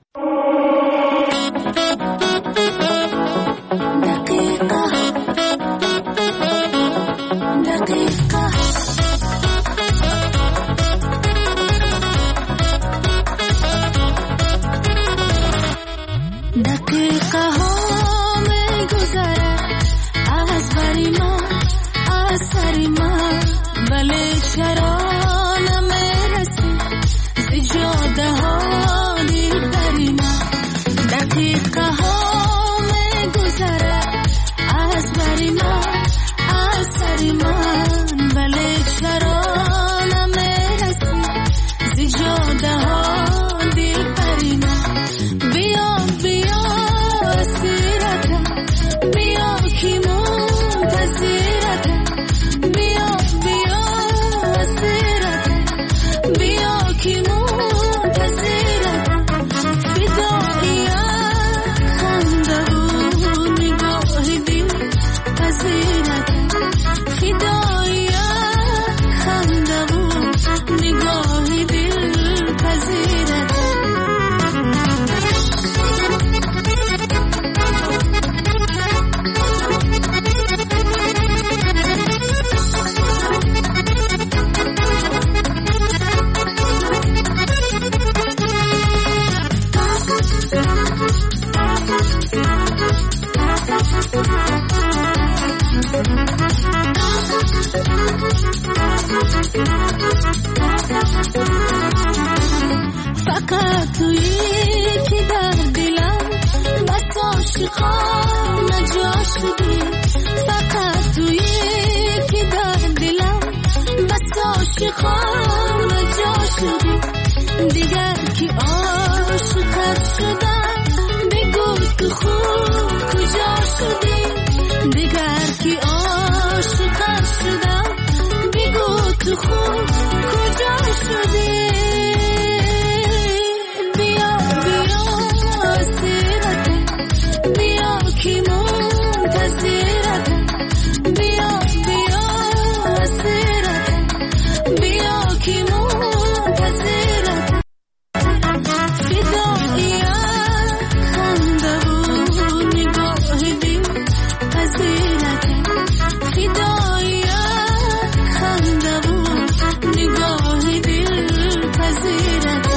دقیقه ها می گذره از بری من از سری من ولی چرا نمیرسی زجاده ها دید عاشقان جا شدی فقط توی که در دلم بس عاشقان جا شدی دیگر که عاشقت شدم بگو تو خوب کجا شدی دیگر که عاشقت شدم بگو تو خوب کجا شدی بیا بیا سیرت بیا که منتظرت بیا بیا سیرت بیا که منتظرت فدایی خنده و نگاه دل پذیرت فدایی خنده و نگاه دل پذیرت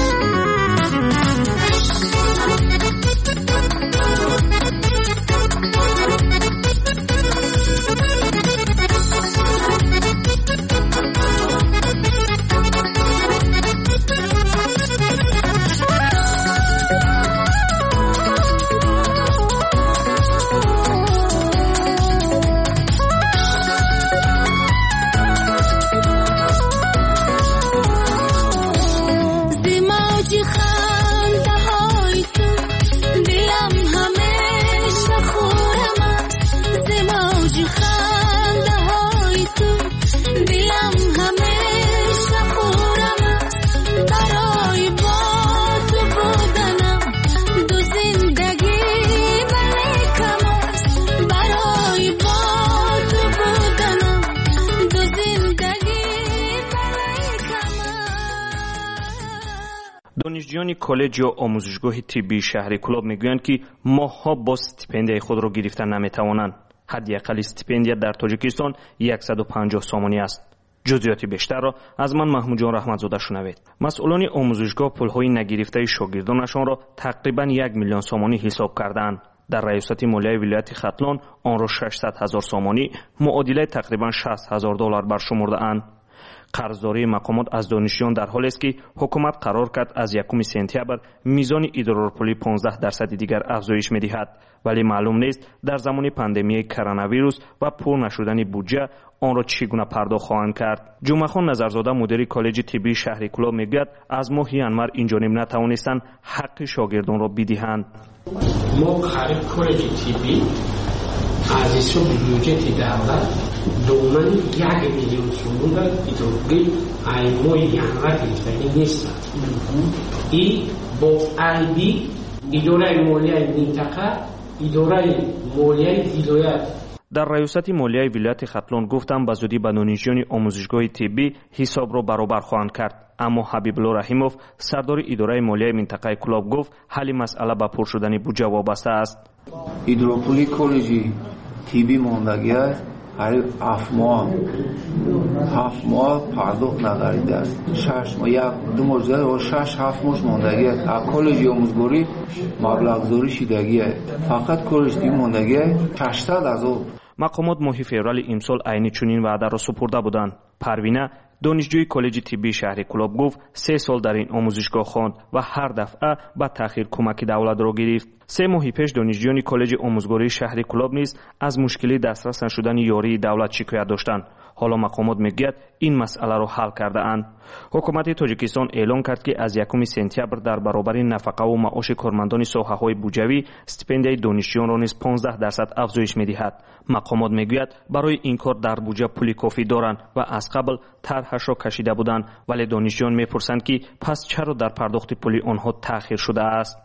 دانشجویان کالج یا آموزشگاه طبی شهر کلاب میگویند که ماهها با استیپندیای خود را گرفتن نمیتوانند. حداقل استیپندیا در تاجیکستان صد و پنجاه سامانی است. جزئیات بیشتر را از من محمود جان رحمتزاده شنوید. مسئولان آموزشگاه پولهای نگرفته شاگردانشان را تقریبا یک میلیون سامانی حساب کردند. در ریاست مالیه ولایت ختلان آن را ششصد هزار سامانی معادل تقریبا شصت هزار دلار برشمرده اند. قرضداری مقامات از دانشجویان در حالی است که حکومت قرار کرد از یکم سپتامبر میزان ادرارپولی پانزده درصد دیگر افزایش می‌دهد، ولی معلوم نیست در زمان پاندمی کرونا ویروس و پر نشدن بودجه آن را چگونه پرداخت خواهند کرد. جمعه خان نظرزاده مدیر کالج طبی شهر کلاب میگوید از ماه ینور این جانب نتوانستند حق شاگردان را بدهند. ما خرید کالج طبی از حساب بودجه دولت دومن یک میلیون سوم را اداره ای ماه ینور گرفتنی نیست. این با ای بی اداره مالیه منطقه اداره مالیه ولایت در ریاست مالیه ولایت ختلان گفتم به زودی به دانشجویان آموزشگاه طبی حساب را برابر خواهند کرد. اما حبیب الله رحیموف سردار اداره مالیه منطقه کلاب گفت حل مسئله به پر شدن بودجه وابسته است. ادراپولی کالجی طبی ماندگی هر هفت ماه هفت ماه پرداخت نگردیده است. شش ماه یک دو ماه زیاد و شش هفت ماه ماندگی است. کالج آموزگاری مبلغ زوری شدگی است. فقط کالج طبی ماندگی ششصد هزار. مقامات ماه فوریه امسال عین چنین وعده را سپرده بودند. پروینه دانشجوی کالج طبی شهر کلاب گفت سه سال در این آموزشگاه خواند و هر دفعه با تأخیر کمک دولت را گرفت. سه ماه پیش دانشجویان کالج آموزگاری شهر کلاب نیز از مشکلی دسترس نشدن یاری دولت شکایت داشتند. حالا مقامات میگوید این مسئله را حل کرده اند. حکومت تاجیکستان اعلام کرد که از یکم سپتامبر در برابر نفقه و معاش کارمندان ساحه‌های بودجوی استیپندیای دانشجویان را نیز پانزده درصد افزایش می‌دهد. مقامات میگوید برای این کار در بودجه پولی کافی دارند و از قبل طرحش را کشیده بودند، ولی دانشجویان میپرسند که پس چرا در پرداخت پولی آنها تأخیر شده است.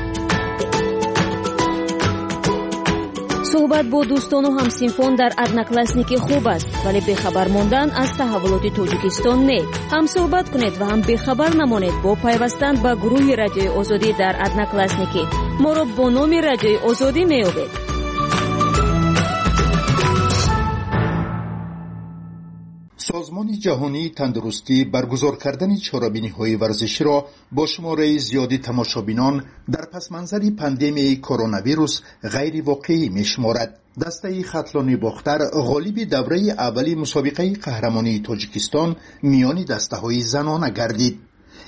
صحبت با دوستان و همسینفان در одноклассники خوب است، ولی بخبر ماندن از تحولات تاجیکستان نه. هم صحبت کنید و هم بخبر نمانید با پیوستن به گروه رادیوی آزادی در одноклассники. ما را با نام رادیوی آزادی می‌یابید. سازمان جهانی تندرستی برگزار کردن چاره‌بینی‌های ورزشی را با شماره زیادی تماشابینان در پس منظر پاندمی کرونا ویروس غیر واقعی می‌شمارد. دسته ختلانی باختر غالب دوره اولی مسابقه قهرمانی تاجیکستان میان دسته‌های زنانه گردید.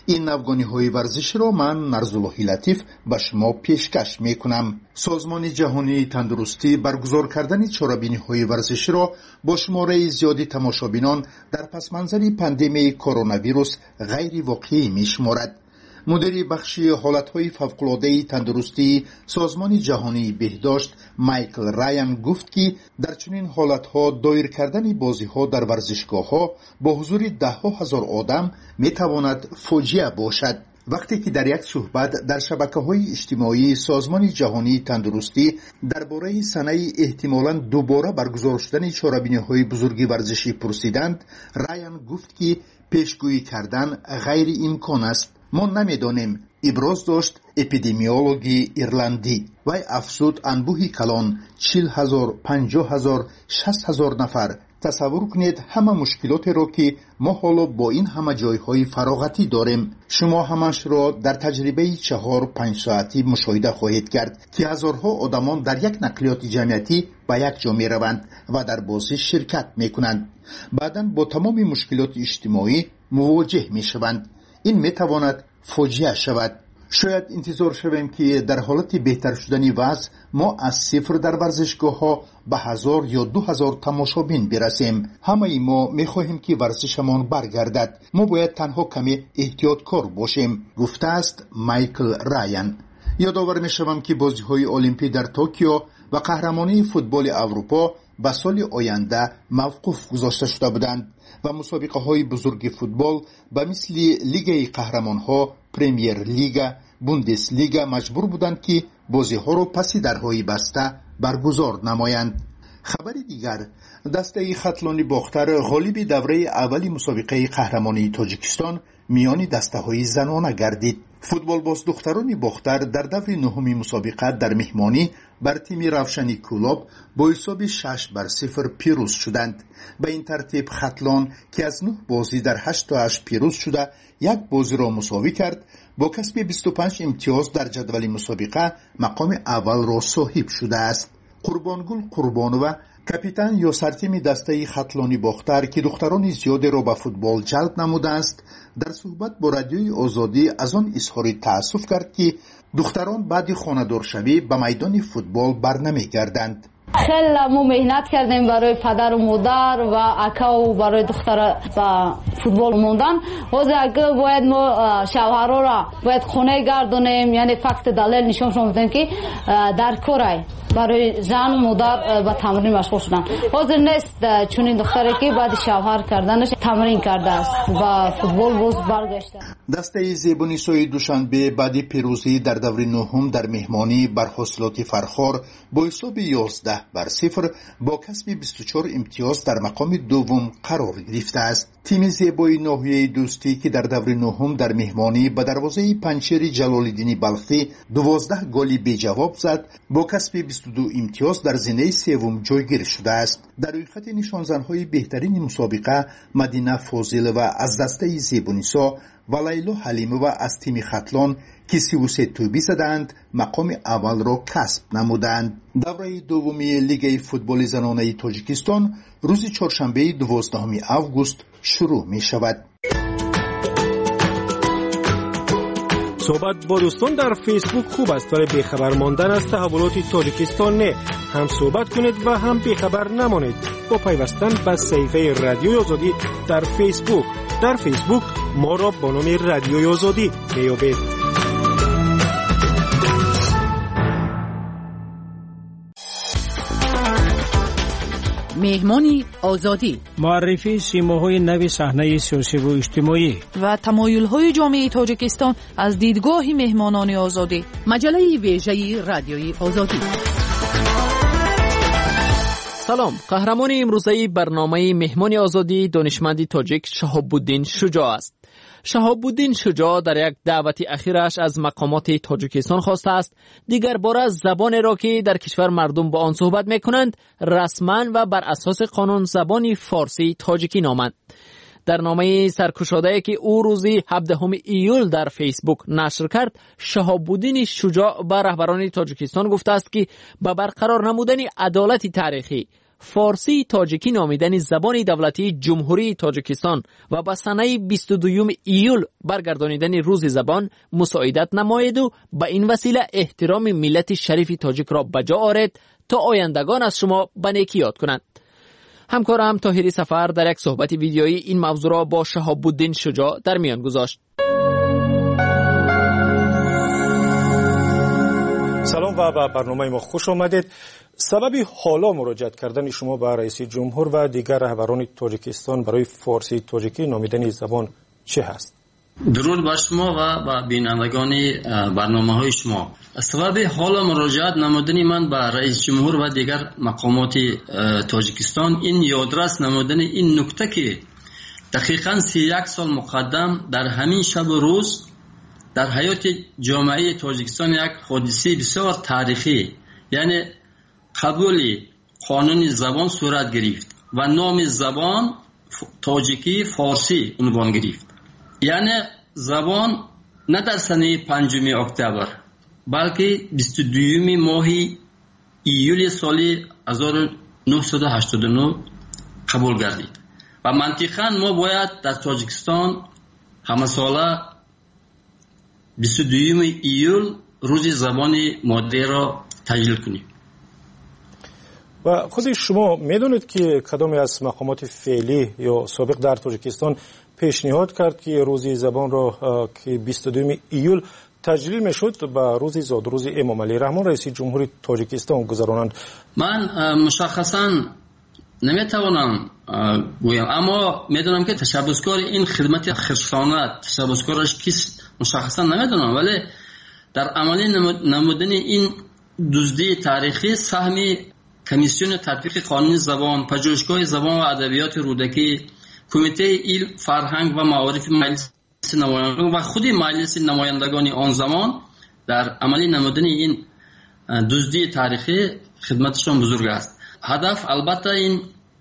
این افغانی های ورزشی را من نرزاللهی لطیف به شما پیشکش می کنم. سازمان جهانی تندرستی برگزار کردن چارابینی های ورزشی را با شماره زیادی تماشابینان در پس منظر پاندمی کرونا ویروس غیر واقعی می شمارد. مدیر بخشی حالتهای فوق‌العاده تندرستی سازمان جهانی بهداشت مایکل رایان گفت که در چنین حالتها دایر کردن بازی‌ها در ورزشگاه‌ها با حضور ده ها هزار آدم می‌تواند فاجعه باشد. وقتی که در یک صحبت در شبکه‌های اجتماعی سازمان جهانی تندرستی درباره سنه احتمالاً دوباره برگزار شدن چهاربینی‌های بزرگ ورزشی پرسیدند، رایان گفت که پیشگویی کردن غیر امکان است. ما نمیدانیم، ابراز داشت اپیدمیولوژی ایرلندی. وی افزود انبوهی کلان چهل هزار، پنجاه هزار، شصت هزار نفر. تصور کنید همه مشکلات را که ما حالا با این همه جایهای فراغتی داریم. شما همش را در تجربه چهار پنج ساعتی مشاهده خواهید کرد که هزارها آدمان در یک نقلیات جمعیتی به یک جا می روند و در بازی شرکت می کنند. بعداً با تمام مشکلات اجتماعی مواجه می شوند. این می تواند فاجعه شود. شاید انتظار شویم که در حالت بهتر شدن وضع ما از صفر در ورزشگاه ها به هزار یا دو هزار تماشابین برسیم. همه ما می خواهیم که ورزشمان برگردد. ما باید تنها کمی احتیاطکار باشیم، گفته است مایکل رایان. یادآور می شوم که بازی های المپی در توکیو و قهرمانی فوتبال اروپا به سال آینده موقوف گذاشته شده بودند و مسابقه های بزرگ فوتبال به مثل لیگ قهرمان ها، پریمیر لیگ، بوندس لیگ مجبور بودند که بازی ها را پس درهای بسته برگزار نمایند. خبر دیگر، دسته خطلانی باختر غالب دوره اولی مسابقه قهرمانی تاجیکستان میان دسته های زنانه گردید. فوتبال باز دختران باختر در دور نهمی مسابقه در مهمانی بر تیم روشنی کلوب با حساب شش بر صفر پیروز شدند. به این ترتیب خطلان که از نه بازی در هشت تا هشت پیروز شده یک بازی را مساوی کرد، با کسب بیست و پنج امتیاز در جدول مسابقه مقام اول را صاحب شده است. قربانگل قربانووا کاپیتان یا سرتیم دسته خطلانی باختر که دختران زیادی را به فوتبال جلب نموده است، در صحبت با رادیوی آزادی از آن اظهار تأسف کرد که دختران بعد خانه‌دار شوی به میدان فوتبال برنمیگردند. خیلی ما مهنت کردیم برای پدر و مادر و اکا و برای دختر با فوتبال موندن. حاضر اگه باید ما شوهرها را باید خونه گردونیم، یعنی فقط دلیل نشون شما بدیم که در کورای برای زن و مادر با تمرین مشغول شدن. حاضر نیست چون این دختری که بعد شوهر کردنش تمرین کرده است و فوتبال باز برگشته. دسته زیبونیسای دوشنبه بعد پیروزی در دور نهم در مهمانی بر حاصلات فرخار با حساب یازده بر صفر با کسب بیست و چهار امتیاز در مقام دوم قرار گرفته است. تیم زیبای ناحیه دوستی که در دور نهم در مهمانی به دروازه پنچیر جلال‌الدین بلخی دوازده گل بی جواب زد، با کسب بیست و دو امتیاز در زینه سوم جایگیر شده است. در حقیقت نشانزن‌های بهترین مسابقه مدینه فاضل و از دسته زیبونیسا و لیلا حلیمه و از تیم خطلان که سی و سه توبی زدند مقام اول را کسب نمودند. دوره دومی لیگ فوتبال زنانه تاجیکستان روز چهارشنبه دوازدهم آگوست شروع می شود. صحبت با دوستان در فیسبوک خوب است، ولی بیخبر ماندن از تحولات تاجیکستان نه. هم صحبت کنید و هم بیخبر نمانید با پیوستن به صفحه رادیوی آزادی در فیسبوک. در فیسبوک ما را با نام رادیوی آزادی میابید. مهمانی آزادی، معرفی سیماهای نو صحنه سیاسی و اجتماعی و تمایل‌های جامعه تاجیکستان از دیدگاه مهمانان آزادی. مجله ویژه رادیوی آزادی. سلام، قهرمان امروزه برنامه مهمان آزادی دانشمند تاجیک شهاب‌الدین شجاع است. شهاب‌الدین شجاع در یک دعوت اخیرش از مقامات تاجیکستان خواسته است دیگر باره زبان را که در کشور مردم با آن صحبت می‌کنند رسما و بر اساس قانون زبان فارسی تاجیکی نامند. در نامه سرکشاده‌ای که او روز هفدهم ایول در فیسبوک نشر کرد، شهاب‌الدین شجاع به رهبران تاجیکستان گفته است که به برقرار نمودن عدالت تاریخی فارسی تاجیکی نامیدن زبان دولتی جمهوری تاجیکستان و به سنه بیست و دوم ایول برگردانیدن روز زبان مساعدت نماید و به این وسیله احترام ملت شریف تاجیک را بجا آورد تا آیندگان از شما به نیکی یاد کنند. همکارم طاهری سفر در یک صحبت ویدیویی این موضوع را با شهاب الدین شجاع در میان گذاشت. سلام و به برنامه ما خوش آمدید. سبب حالا مراجعت کردن شما به رئیس جمهور و دیگر رهبران تاجیکستان برای فارسی تاجیکی نامیدن زبان چه هست؟ درود بر شما و به بینندگان برنامه های شما. سبب حالا مراجعت نمودن من به رئیس جمهور و دیگر مقامات تاجیکستان این یادرس نمودن این نکته که دقیقاً سی و یک سال مقدم در همین شب و روز در حیات جامعه تاجیکستان یک حادثه بسیار تاریخی یعنی قبول قانون زبان صورت گرفت و نام زبان تاجیکی فارسی عنوان گرفت. یعنی زبان نه در سنه پنجم اکتبر بلکه بیست و دوم ماه ایول سال هزار و نهصد و هشتاد و نه قبول گردید و منطقاً ما باید در تاجیکستان همه ساله بیست و دوم ایول روز زبان مادری را تجلیل کنیم. و خود شما میدونید که کدامی از مقامات فعلی یا سابق در تاجیکستان پیشنهاد کرد که روز زبان را که بیست و دوم ایول تجلیل میشد به روز زاد روز امام علی رحمان رئیس جمهوری تاجیکستان گذرانند؟ من مشخصا نمیتوانم گویم، اما میدونم که تشبسکار این خدمت خرسانت تشبسکارش کیست مشخصا نمیدونم، ولی در عملی نمودن این دزدی تاریخی سهمی کمیسیون تطبیق قانون زبان، پژوهشگاه زبان و ادبیات رودکی، کمیته ایل فرهنگ و معارف مجلس نمایندگان و خود مجلس نمایندگان آن زمان در عملی نمودن این دزدی تاریخی خدمتشان بزرگ است. هدف البته این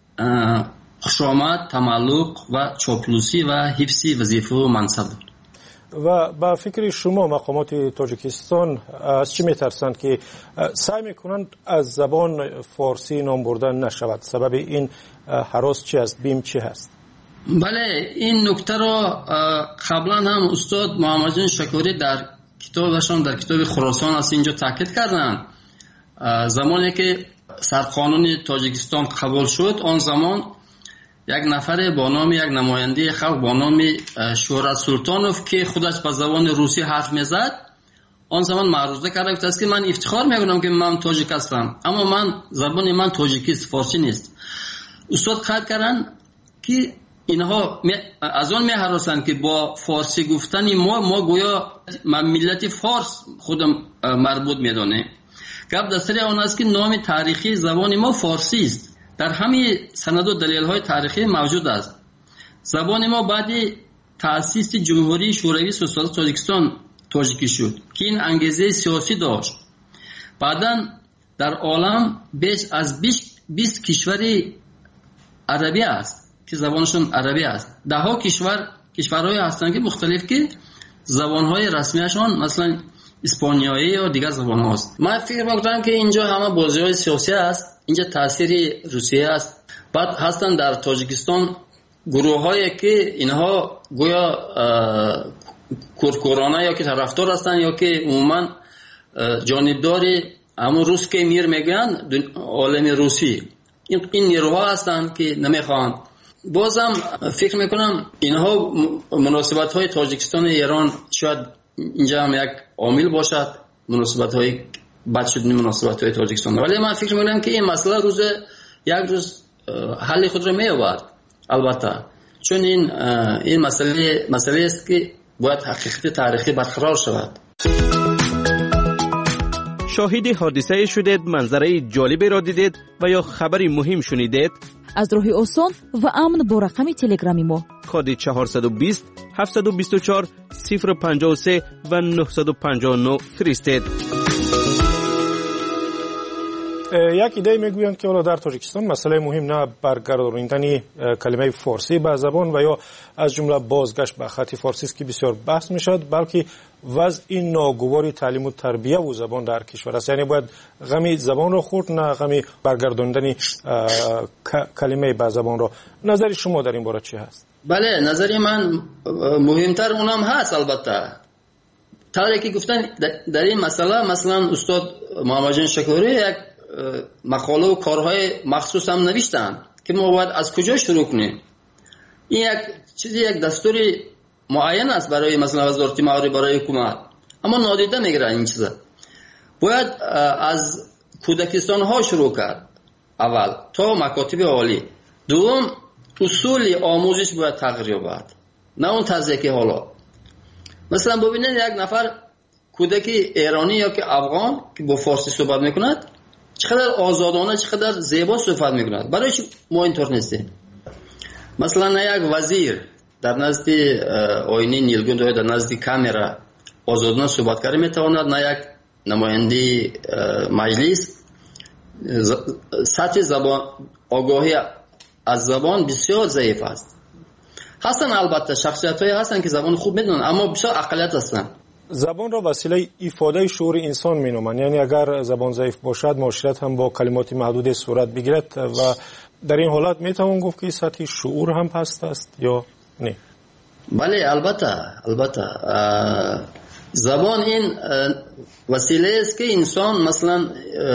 خوشامد، تملق و چاپلوسی و حفظ وظیفه و منصب بود. و با فکر شما مقامات تاجیکستان از چی میترسند که سعی میکنند از زبان فارسی نام بردن نشود؟ سبب این هراس چی است؟ بیم چی هست؟ بله، این نکته را قبلا هم استاد محمد جان شکوری در کتابشان در کتاب خراسان از اینجا تاکید کردند. زمانی که سرقانون تاجیکستان قبول شد، آن زمان یک نفر با نام یک نماینده خلق با نام شهرت سلطانوف که خودش به زبان روسی حرف میزد، آن زمان معروضه کرده است که من افتخار میکنم که من تاجیک هستم، اما من زبان من تاجیکی است، فارسی نیست. استاد قید کردن که اینها از آن میهراسند که با فارسی گفتن ما ما گویا ملت فارس خودم مربوط میدانه. گپ در سر آن است که نام تاریخی زبان ما فارسی است. در همه سند و دلیل های تاریخی موجود است. زبان ما بعد تأسیس جمهوری شوروی سوسیالیست تاجیکستان تاجیکی شد که این انگیزه سیاسی داشت. بعداً در عالم بیش از بیست کشور عربی است که زبانشون عربی است. ده ها کشور کشورهای هستند که مختلف که زبانهای رسمیشان مثلا اسپانیایی یا دیگر زبان هاست. من فکر میکنم که اینجا همه بازی های سیاسی است، اینجا تاثیر روسیه است. بعد هستن در تاجیکستان گروه هایی که اینها گویا کورکورانه یا که طرفدار هستن یا که عموما جانبدار همون روس که میر میگن عالم روسی، این این نیروها هستن که نمیخوان. بازم فکر میکنم اینها مناسبت های تاجیکستان ایران شاید اینجا هم یک عامل باشد، مناسبت های بد شدن مناسبت های تاجیکستان. ولی من فکر میکنم که این مسئله روز یک روز حل خود را می‌یابد البته، چون این این مسئله مسئله است که باید حقیقت تاریخی برقرار شود. شاهد حادثه شدید، منظره جالبی را دیدید و یا خبری مهم شنیدید؟ از راه آسان و امن با رقم تلگرامی ما کد چهارصد و بیست هفتصد و بیست و چهار صفر پنجاه و سه و نهصد و پنجاه و نه فرستید. یک ایده میگویند که حالا در تاجیکستان مسئله مهم نه برگرداندن کلمه فارسی به زبان و یا از جمله بازگشت به خط فارسی است که بسیار بحث میشد، بلکه وضع ناگوار تعلیم و تربیه و زبان در کشور است. یعنی باید غمی زبان رو خورد، نه غمی برگرداندن کلمه به زبان رو. نظر شما در این باره چی هست؟ بله، نظر من مهمتر اونم هست. البته طوری که گفتن در این مسئله، مثلا استاد محمد جان شکوری یک مقاله و کارهای مخصوص هم نوشتن که ما باید از کجا شروع کنیم. این یک چیزی، یک دستوری معین است برای مثلا وزارت معارف، برای حکومت، اما نادیده میگیرن این چیزا. باید از کودکستان ها شروع کرد اول تا مکاتب عالی. دوم، اصول آموزش باید تغییر یابد، نه اون طرزی که حالا. مثلا ببینید یک نفر کودک ایرانی یا که افغان که با فارسی صحبت میکند چقدر آزادانه، چقدر زیبا صحبت میکند. برای چی ما اینطور نیستیم؟ مثلا یک وزیر در نزد آینه نیلگون در نزد کامرا آزادانه صحبت کرده میتواند، نه یک نماینده مجلس. سطح زبان، آگاهی از زبان بسیار ضعیف است. هستن البته شخصیت های هستن که زبان خوب میدونن، اما بسیار اقلیت هستن. زبان را وسیله ایفاده شعور انسان مینامند. یعنی اگر زبان ضعیف باشد، معاشرت هم با کلمات محدود صورت بگیرد و در این حالت میتوان گفت که سطح شعور هم پست است یا نه؟ بله، البته البته زبان این وسیله است که انسان مثلا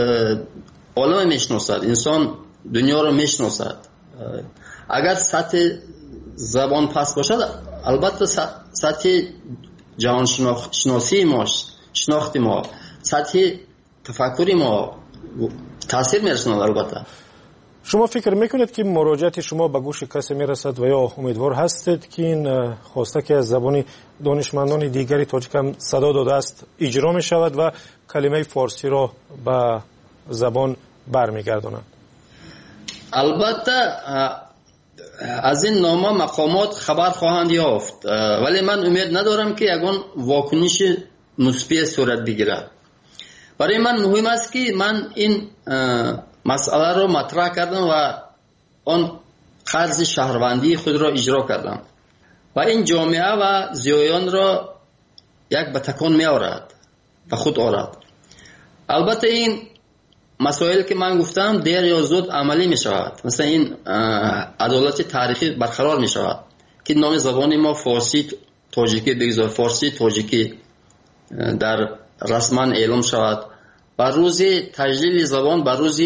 عالم میشناسد، انسان دنیا رو میشناسد. اگر سطح زبان پست باشد، البته سطح جهان شناسی ما، شناخت ما، سطح تفکری ما تاثیر میرساند. البته شما فکر میکنید که مراجعت شما به گوش کسی میرسد و یا امیدوار هستید که این خواسته که از زبان دانشمندان دیگری تاجیک هم صدا داده است اجرا می شود و کلمه فارسی را به زبان برمیگردانند؟ البته از این نامه مقامات خبر خواهند یافت، ولی من امید ندارم که یگان واکنش مثبت صورت بگیرد. برای من مهم است که من این مسئله رو مطرح کردم و آن قرض شهروندی خود را اجرا کردم و این جامعه و زیایان را یک به تکان می آورد و خود آورد. البته این مسائل که من گفتم دیر یا زود عملی می شود. مثلا این عدالت تاریخی برقرار می شود که نام زبان ما فارسی تاجیکی بگذار، فارسی تاجیکی در رسما اعلام شود. بر روز تجلیل زبان، بر روز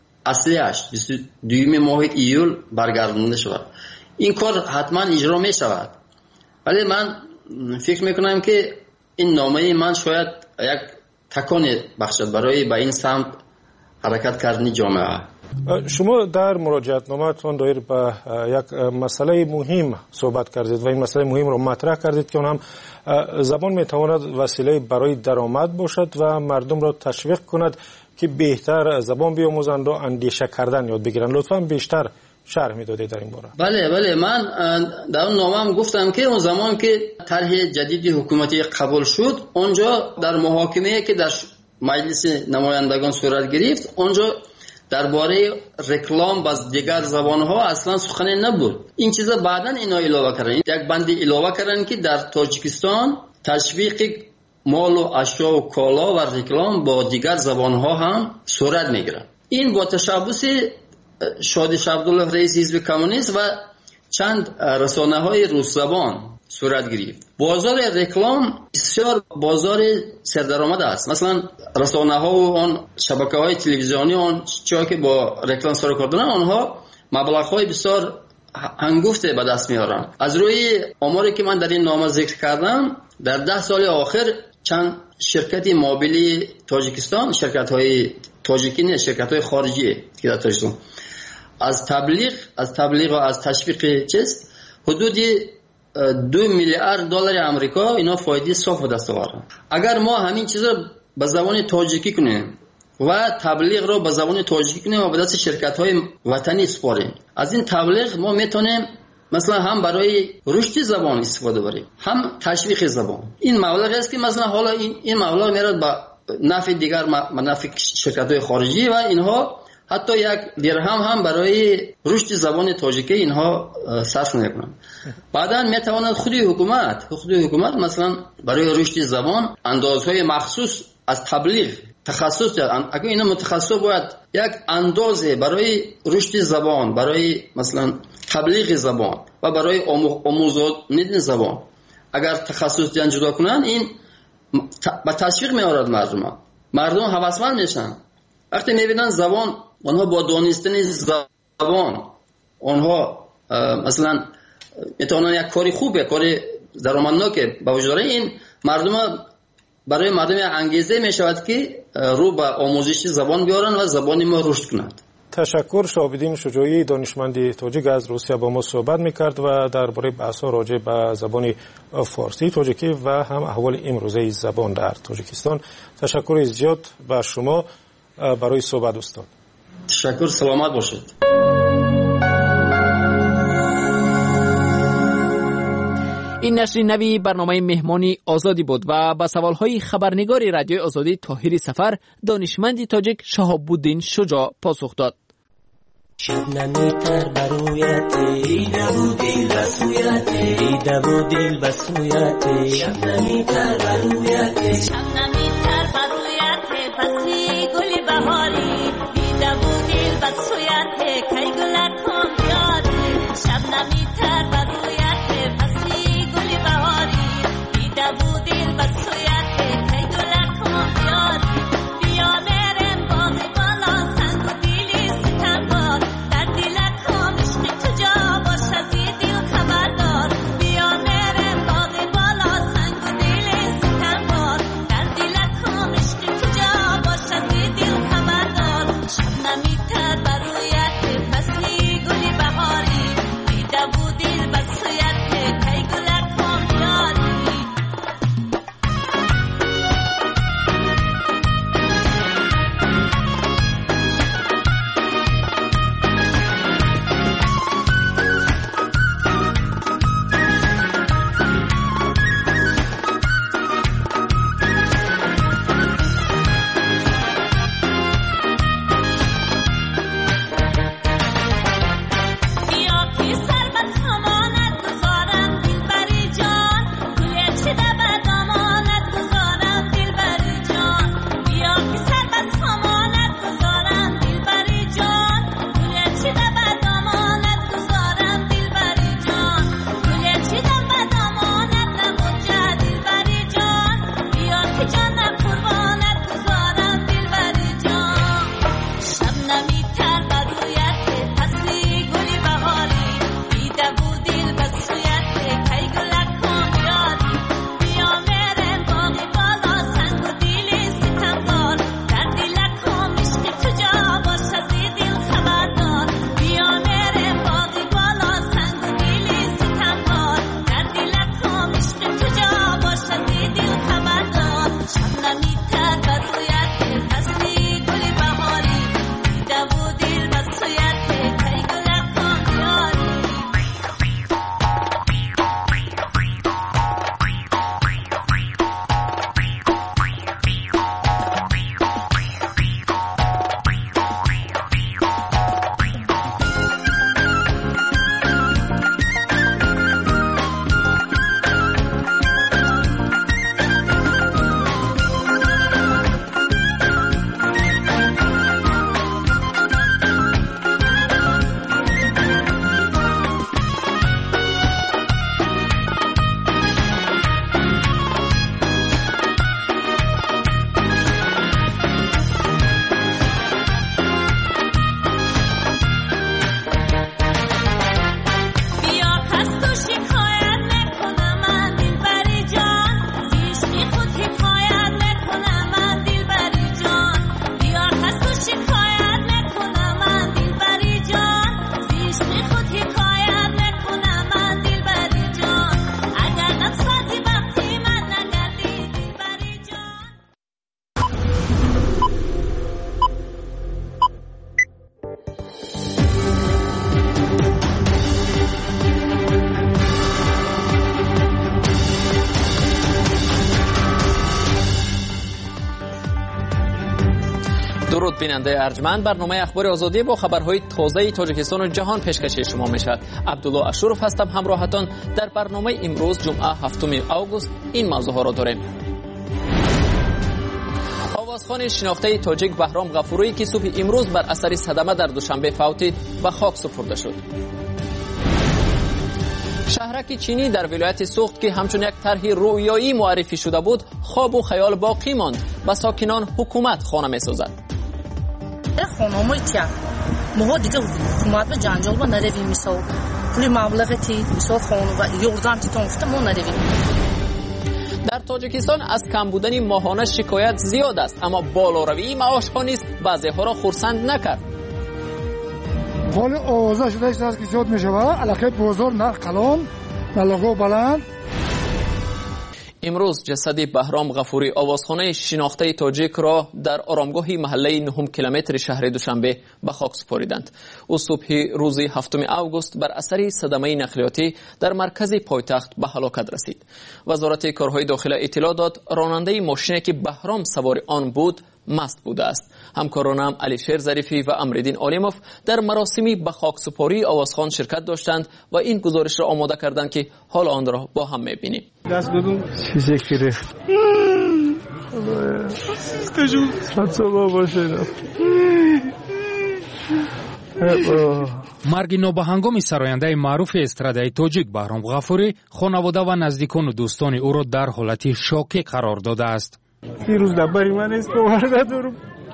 اصلیش بیست و دوم ماه ایول برگردانده شود. این کار حتما اجرا می شود، ولی من فکر میکنم که این نامه من شاید یک تکان بخشد برای به این سمت حرکت کردن جامعه. شما در مراجعت نامه‌تان دایر به یک مسئله مهم صحبت کردید و این مسئله مهم رو مطرح کردید که اون هم زبان میتواند وسیله برای درآمد باشد و مردم را تشویق کند که بهتر زبان بیاموزند و اندیشه کردن یاد بگیرند. لطفاً بیشتر شرح میدادید در این باره. بله بله، من در اون نامه‌ام گفتم که اون زمان که طرح جدید حکومتی قبول شد، اونجا در محاکمه‌ای که در مجلس نمایندگان صورت گرفت، اونجا درباره رکلام باز دیگر زبان‌ها اصلا سخنی نبود. این چیزا بعداً اینا علاوه کردن، یک بندی علاوه کردن که در تاجیکستان تشویق مال و اشیا و کالا و رکلام با دیگر زبان‌ها هم صورت میگیره. این با تشبث شادی عبدالله رئیس حزب کمونیست و چند رسانه‌های روس زبان صورت گرفت. بازار رکلام بسیار بازار سردرآمد است. مثلا رسانه‌ها و آن شبکه‌های تلویزیونی آن چیزی که با رکلام سر کار دارن، آنها مبلغ‌های بسیار هنگفته به دست میارن. از روی آماری که من در این نامه ذکر کردم، در ده سال آخر چند شرکت موبیلی تاجیکستان، شرکت‌های تاجیکی نه، شرکت‌های خارجی که در تاجیکستان از تبلیغ از تبلیغ و از تشویق چیز حدود دو میلیارد دلار آمریکا اینا فایده صاف به دست آوردن. اگر ما همین چیزا به زبان تاجیکی کنیم و تبلیغ رو به زبان تاجیکی کنیم و به دست شرکت‌های وطنی سپاریم، از این تبلیغ ما میتونیم مثلا هم برای رشد زبان استفاده بریم، هم تشویق زبان. این مبلغ است که مثلا حالا این این مبلغ میاد به نفع دیگر، نفع شرکت‌های خارجی و اینها حتی یک درهم هم برای رشد زبان تاجیکی اینها صرف نمیکنند. بعدا میتواند خودی حکومت خودی حکومت مثلا برای رشد زبان اندازهای مخصوص از تبلیغ تخصص، اگر اینا متخصص باید یک اندازه برای رشد زبان، برای مثلا تبلیغ زبان و برای آموزاندن زبان اگر تخصص دیان جدا کنن، این با تشویق میارد مردم مردم هوسمند میشن. وقتی میبینن زبان، آنها با دانستن زبان آنها مثلا میتونن یک کاری خوبه، کاری درآمدناک به وجود داره، این مردم برای مردم انگیزه میشود که رو به آموزش زبان بیارن و زبان ما رشد کنند. تشکر. شهاب‌الدین شجاعی دانشمند تاجیک از روسیه با ما صحبت میکرد و درباره بحث‌ها راجع به زبان فارسی تاجیکی و هم احوال امروزه زبان در تاجیکستان. تشکر زیاد به شما برای صحبت استاد. تشکر، سلامت باشید. این نشر نوی برنامه مهمانی آزادی بود و با سوالهای خبرنگار رادیو آزادی طاهر سفر دانشمند تاجیک شهاب‌الدین شجاع پاسخ داد. شبنمی تر برویتی دیده بود دل بسویتی دیده بود دل بسویتی شبنمی تر برویتی شبنمی تر برویتی پسی گل بهاری دیده بود دل بسویتی کی گلکم بیادی شبنمی تر برویتی پسی گل بهاری دیده بود دل بسویتی کی گلکم بیادی بیا میرم باغ بالا سنگ و دیلی ستم باد در دلت هم عشق تو جا باش از این دل خبردار بیا میرم باغ بالا سنگ و دیلی ستم باد در درود بیننده ارجمند، برنامه اخبار آزادی با خبرهای تازه تاجیکستان و جهان پیشکش شما میشد. عبدالله اشورف هستم همراهتان. در برنامه امروز جمعه هفتم آگوست این موضوع ها را داریم. آوازخوان شناخته تاجیک بهرام غفوری که صبح امروز بر اثر صدمه در دوشنبه فوتید و خاک سپرده شد. شهرک چینی در ولایت سوخت که همچون یک طرح رویایی معرفی شده بود خواب و خیال باقی ماند و ساکنان حکومت خانه می‌سازد. خانم‌های تیا ما دیگه حکومت به جنجال با نرویم مثال پول مبلغی مثال خانم و یوردان تونفته ما نرویم. در تاجیکستان از کم بودن ماهانه شکایت زیاد است، اما بالاروی معاش ها نیز بعضی ها را خرسند نکرد. حال اوضاع شده است که زیاد می شود. علاقه بازار نرخ کلان نلاگو بلند. امروز جسد بهرام غفوری آوازخانه شناخته تاجیک را در آرامگاه محله نهم کیلومتر شهر دوشنبه به خاک سپاریدند. او صبح روز هفتم آگوست بر اثر صدمه نقلیاتی در مرکز پایتخت به هلاکت رسید. وزارت کارهای داخلی اطلاع داد راننده ماشینی که بهرام سوار آن بود مست بوده است. همکارانم علیشیر ظریفی و امرالدین عالموف در مراسمی به خاکسپاری آوازخوان شرکت داشتند و این گزارش را آماده کردند که حال آن را با هم می‌بینیم. دست بدون چیزی گرفت. کجا؟ صبح باشه. مرگ نابهنگام سراینده معروف استرادای تاجیک بهرام غفوری خانواده و نزدیکان و دوستان او را در حالت شوکه قرار داده است. دیروز دبری من است باور ندارم.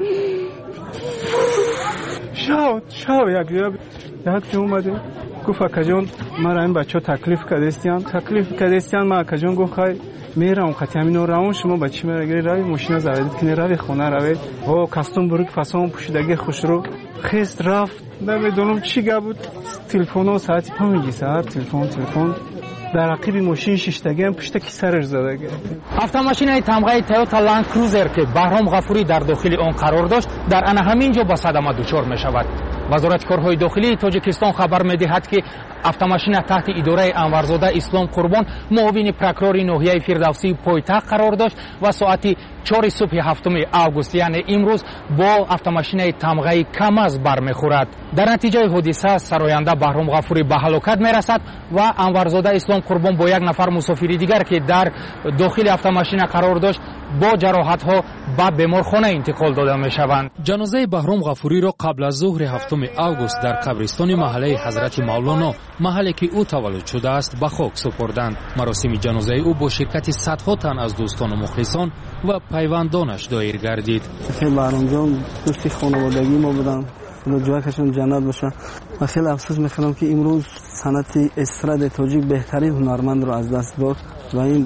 شاو شاو یک دیاب یک اومده گفت اکجان مرا این بچه تکلیف کردستیان تکلیف کردستیان ما اکجان گفت خواهی میرم قطعی همین روان شما بچه مرا گری روی ماشین زاید کنی روی خونه روی و کاستوم بروک فاسون پوشیدگی خوش رو خست رفت نمیدونم چی گبود تلفن و ساعتی پنجی ساعت تلفن تلفن در عقیب ماشین شیشتگی هم پشت کی سرش زده گرفت. автомашинаи тамғаи Toyota Land Cruiser که بهرام غفوری در داخل آن قرار داشت در آن همینجا با صدمه دچار می‌شود. وزارت کارهای داخلی تاجیکستان خبر می‌دهد که автомашина تحت اداره انورزاده اسلام قربان معاون پروکورور ناحیه فردوسی پایتخت قرار داشت و ساعت چهار صبح هفتم آگوست یعنی امروز با автомашинаи тамғаи камаз برمیخورد. در نتیجه حادثه سراینده بهرام غفوری به هلاکت میرسد و انورزاده اسلام قربان با یک نفر مسافر دیگر که در داخل автомашина قرار داشت با جراحت ها به بیمارخانه انتقال داده می شوند. جنازه بهرام غفوری را قبل از ظهر هفتم آگوست در قبرستان محله حضرت مولانا محلی که او تولد شده است به خاک سپردند. مراسم جنازه او با شرکت صدها تن از دوستان و مخلصان و پیوندانش دایر گردید. خیلی بهرام جان دوستی خانوادگی ما بودن. خدا جایشون جنت باشه. و خیلی افسوس می‌خورم که امروز صنعت استراد تاجیک بهترین هنرمند را از دست داد و این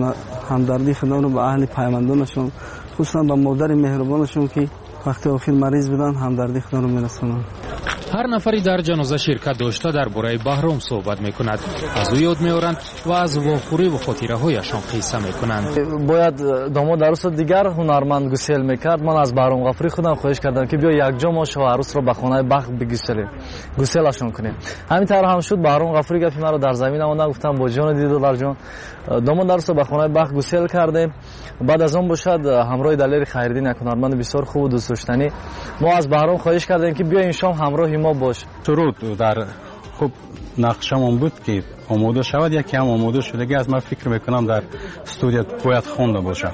همدردی خدا رو به اهل پیوندانشون خصوصا به مادر مهربانشون که وقتی آخر مریض بودن همدردی خدا رو میرسونن. هر نفری در جنازه شرکت داشته درباره بهرام صحبت میکند، از او یاد میارند و از واخوری و خاطره هایشان قصه میکنند. باید داماد عروس دیگر هنرمند گسیل میکرد. من از بهرام غفوری خودم خواهش کردم که بیا یک جا ما شوهر عروس را به خانه بخت بگسلیم، گسیلشون کنیم. همین طور هم شد. بهرام غفوری گفت مرا در زمین آمدن، گفتم با جان دی دلار جان داماد عروس را به خانه بخت گسیل کردیم. بعد از اون باشد همراه دلیر خیردین یک هنرمند بسیار خوب و دوست داشتنی ما از بهرام خواهش کردیم که بیا این شام همراه ما باش. سرود در خوب نقشمون بود که آماده شود. یکی هم آماده شدگی از من فکر میکنم در استودیو باید خونده باشه.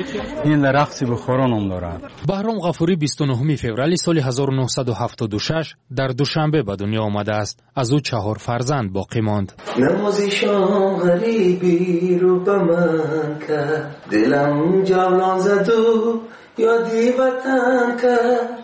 این رقص بخاران هم دارد. بهرام غفوری بیست و نهم فوریه سال هزار و نهصد و هفتاد و شش در دوشنبه به دنیا آمده است. از او چهار فرزند باقی ماند. نمازی شام غریبی رو به من کرد، دلم جولان زد و یادی وطن کرد،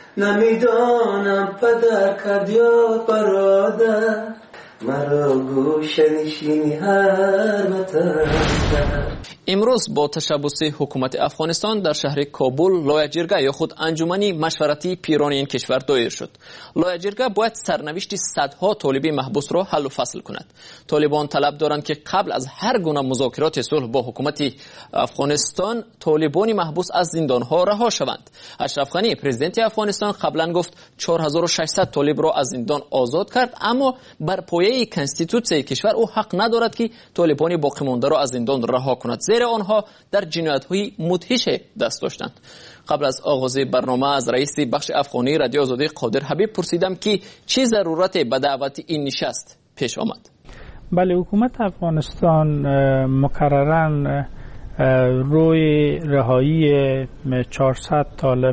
نمیدانم پدر کرد یا برادر، مرا گوشه نشینی هر وطن. امروز با تشبث حکومت افغانستان در شهر کابل لایحه‌جرگه یا خود انجمن مشورتی پیران این کشور دایر شد. لایحه‌جرگه باید سرنوشت صدها طالبی محبوس را حل و فصل کند. طالبان طلب دارند که قبل از هر گونه مذاکرات صلح با حکومت افغانستان طالبان محبوس از زندانها رها شوند. اشرف غنی پرزیدنت افغانستان قبلا گفت چهار هزار و ششصد طالب را از زندان آزاد کرد، اما بر پایه کنستیتوسیون کشور او حق ندارد که طالبان باقی مانده را از زندان رها کند، زیرا غیر آنها در جنایت‌های مدهش دست داشتند. قبل از آغاز برنامه از رئیس بخش افغانی رادیو آزادی قادر حبیب پرسیدم که چه ضرورت به دعوت این نشست پیش آمد. بله، حکومت افغانستان مکرراً روی رهایی چهارصد طالب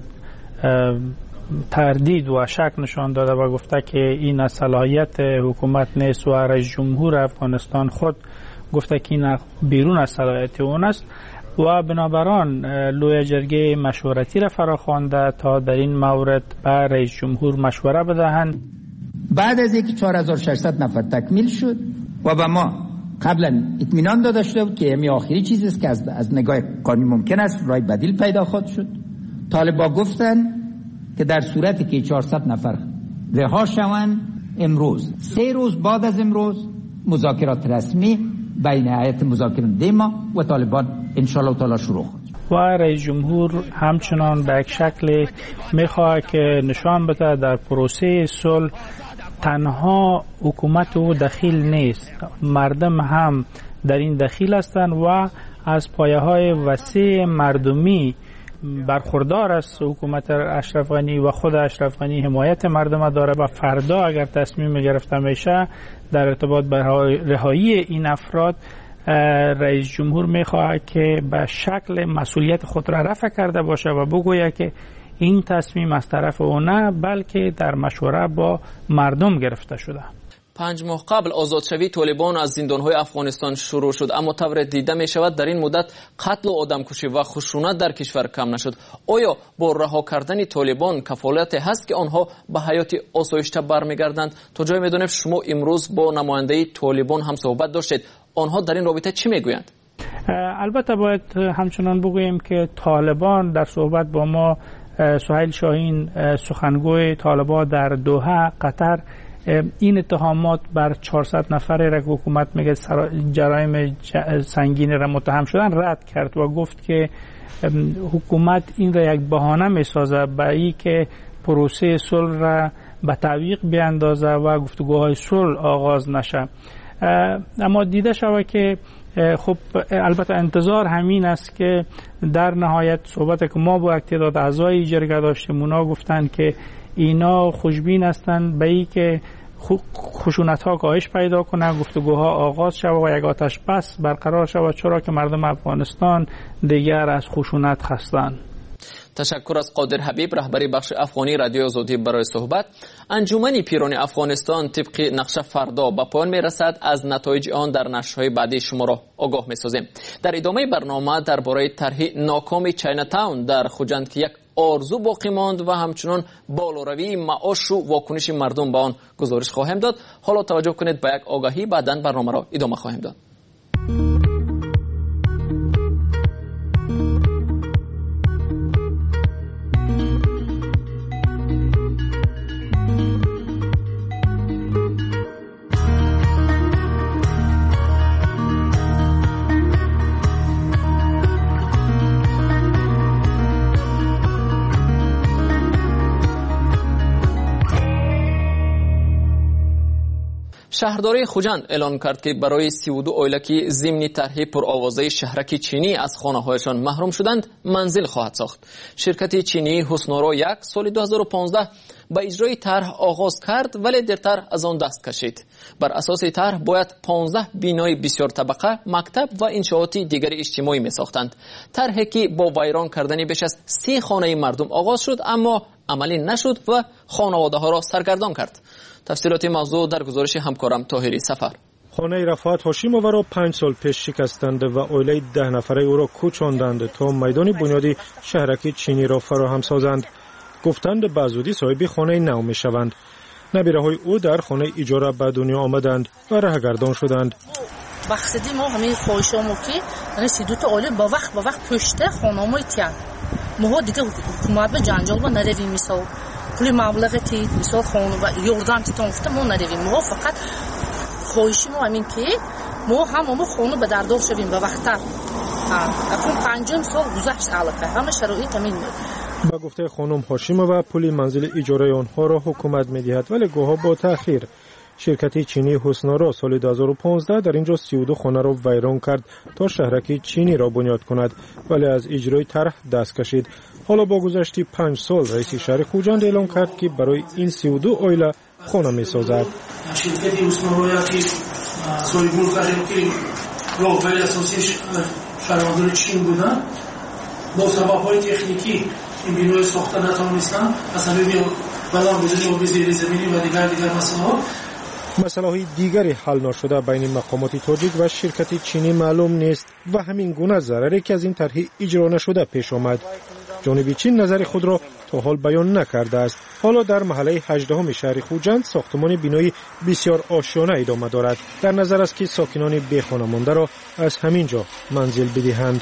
تردید و شک نشان داده و گفته که این از صلاحیت حکومت نیست و رئیس جمهور افغانستان خود گفته که این بیرون از صلاحیت اون است و بنابراین لوی جرگه مشورتی را فراخوانده تا در این مورد به رئیس جمهور مشوره بدهند. بعد از اینکه چهار هزار و ششصد نفر تکمیل شد و به ما قبلا اطمینان داده شده بود که همین آخری چیزی است که از, از نگاه قانونی ممکن است رای بدیل پیدا خواهد شد. طالبان گفتن که در صورتی که چهارصد نفر رها شوند امروز سه روز بعد از امروز مذاکرات رسمی بین هیئت مذاکراننده ما و طالبان ان شاء الله تعالی شروع خواهد. و رئیس جمهور همچنان به یک شکل میخواد که نشان بده در پروسه صلح تنها حکومت او دخیل نیست، مردم هم در این دخیل هستند و از پایه های وسیع مردمی برخوردار است. حکومت اشرف غنی و خود اشرف غنی حمایت مردم داره و فردا اگر تصمیم گرفته میشه در ارتباط به رهایی این افراد، رئیس جمهور میخواهد که به شکل مسئولیت خود را رفع کرده باشه و بگوید که این تصمیم از طرف او نه بلکه در مشوره با مردم گرفته شده. پنج ماه قبل آزادشوی طالبان از زندانهای افغانستان شروع شد، اما طور دیده می شود در این مدت قتل و آدمکشی و خشونت در کشور کم نشد. آیا با رها کردن طالبان کفالت هست که آنها به حیات آسایشته برمیگردند؟ تا جای میدونم شما امروز با نماینده طالبان هم صحبت داشتید، آنها در این رابطه چی میگویند؟ البته باید همچنان بگوییم که طالبان در صحبت با ما، سهیل شاهین سخنگوی طالبان در دوحه قطر، این اتهامات بر چهارصد نفر را که حکومت میگه جرایم سنگین را متهم شدن رد کرد و گفت که حکومت این را یک بهانه میسازه به این که پروسه صلح را به تعویق بیاندازه و گفتگوهای صلح آغاز نشه. اما دیده شود که خب البته انتظار همین است که در نهایت صحبت که ما با تعداد اعضای جرگه داشتیم اونا گفتن که اینا خوشبین هستند به این که خشونت ها کاهش پیدا کنه، گفتگوها آغاز شود و یک آتش بس برقرار شود، چرا که مردم افغانستان دیگر از خشونت خستند. تشکر از قادر حبیب، رهبری بخش افغانی رادیو آزادی برای صحبت. انجمن پیران افغانستان طبق نقشه فردا به پایان میرسد. از نتایج آن در نشرهای بعدی شما را آگاه میسازیم. در ادامه برنامه درباره طرح ناکام چاینا تاون در خوجند که یک آرزو باقی ماند و همچنان بالاروی معاش و واکنش مردم به آن گزارش خواهیم داد. حالا توجه کنید به یک آگاهی، بعداً برنامه را ادامه خواهیم داد. شهرداری خوجند اعلان کرد که برای سی و دو عائله که ضمن طرح پرآوازه شهرک چینی از خانه‌هایشان محروم شدند منزل خواهد ساخت. شرکت چینی حسنورا یک سال دو هزار و پانزده با اجرای طرح آغاز کرد ولی دیرتر از آن دست کشید. بر اساس طرح باید پانزده بینای بسیار طبقه، مکتب و انشاءات دیگر اجتماعی می ساختند. طرحی که با ویران کردن بیش از سی خانه مردم آغاز شد اما عملی نشد و خانواده ها را سرگردان کرد. تفصیلات موضوع در گزارش همکارم طاهری سفر. خانه رفعت هاشیمووا را پنج سال پیش شکستند و عائله ده نفره او را کوچاندند تا میدان بنیادی شهرک چینی را فراهم سازند. گفتند به زودی صاحب خانه نو میشوند. نبیره‌های او در خانه اجاره به دنیا آمدند و رهگردان شدند. مقصدی ما همین خواهشامو که رسید دو تا عالم با وقت با وقت پشت خانه‌مای تیان ما دیگه حکومت به جنجال با نرویم میساو پول مبلغ تید مثال خانه و یوردام تیتون گفته ما نرویم. ما فقط خواهشی ما همین که ما هم ما خانه به دردار شویم به وقت‌تر. اکنون پنجم سال گذشت علاقه همه شرایط همین بود. با گفته خانم هاشیمووا پول منزل اجاره آنها را حکومت می‌دهد ولی گاه‌ها با تأخیر. شرکت چینی حسنارا سال دو هزار و پانزده در اینجا سی و دو خانه را ویران کرد تا شهرک چینی را بنیاد کند، ولی از اجرای طرح دست کشید. حالا با گذشت پنج سال رئیس شهر خوجند اعلام کرد که برای این سی و دو عائله خانه می سازد. شرکت حسنارا که سایگون کردیم که راهبر اساسی شهروندان چین بودن، با سبب‌های تکنیکی این بینای ساخته نتوانستند از سبب بلند بودن آب زیر زمینی و دیگر دیگر مسائل. مسائل دیگری حل نشده بین مقامات تاجیک و شرکت چینی معلوم نیست و همین گونه ضرری که از این طرح اجرا نشده پیش آمد. جانب چین نظر خود را تا حال بیان نکرده است. حالا در محله هجدهم شهر خوجند ساختمان بینایی بسیار آشیانه ادامه دارد. در نظر است که ساکنان بی خانه مانده را از همین جا منزل بدهند.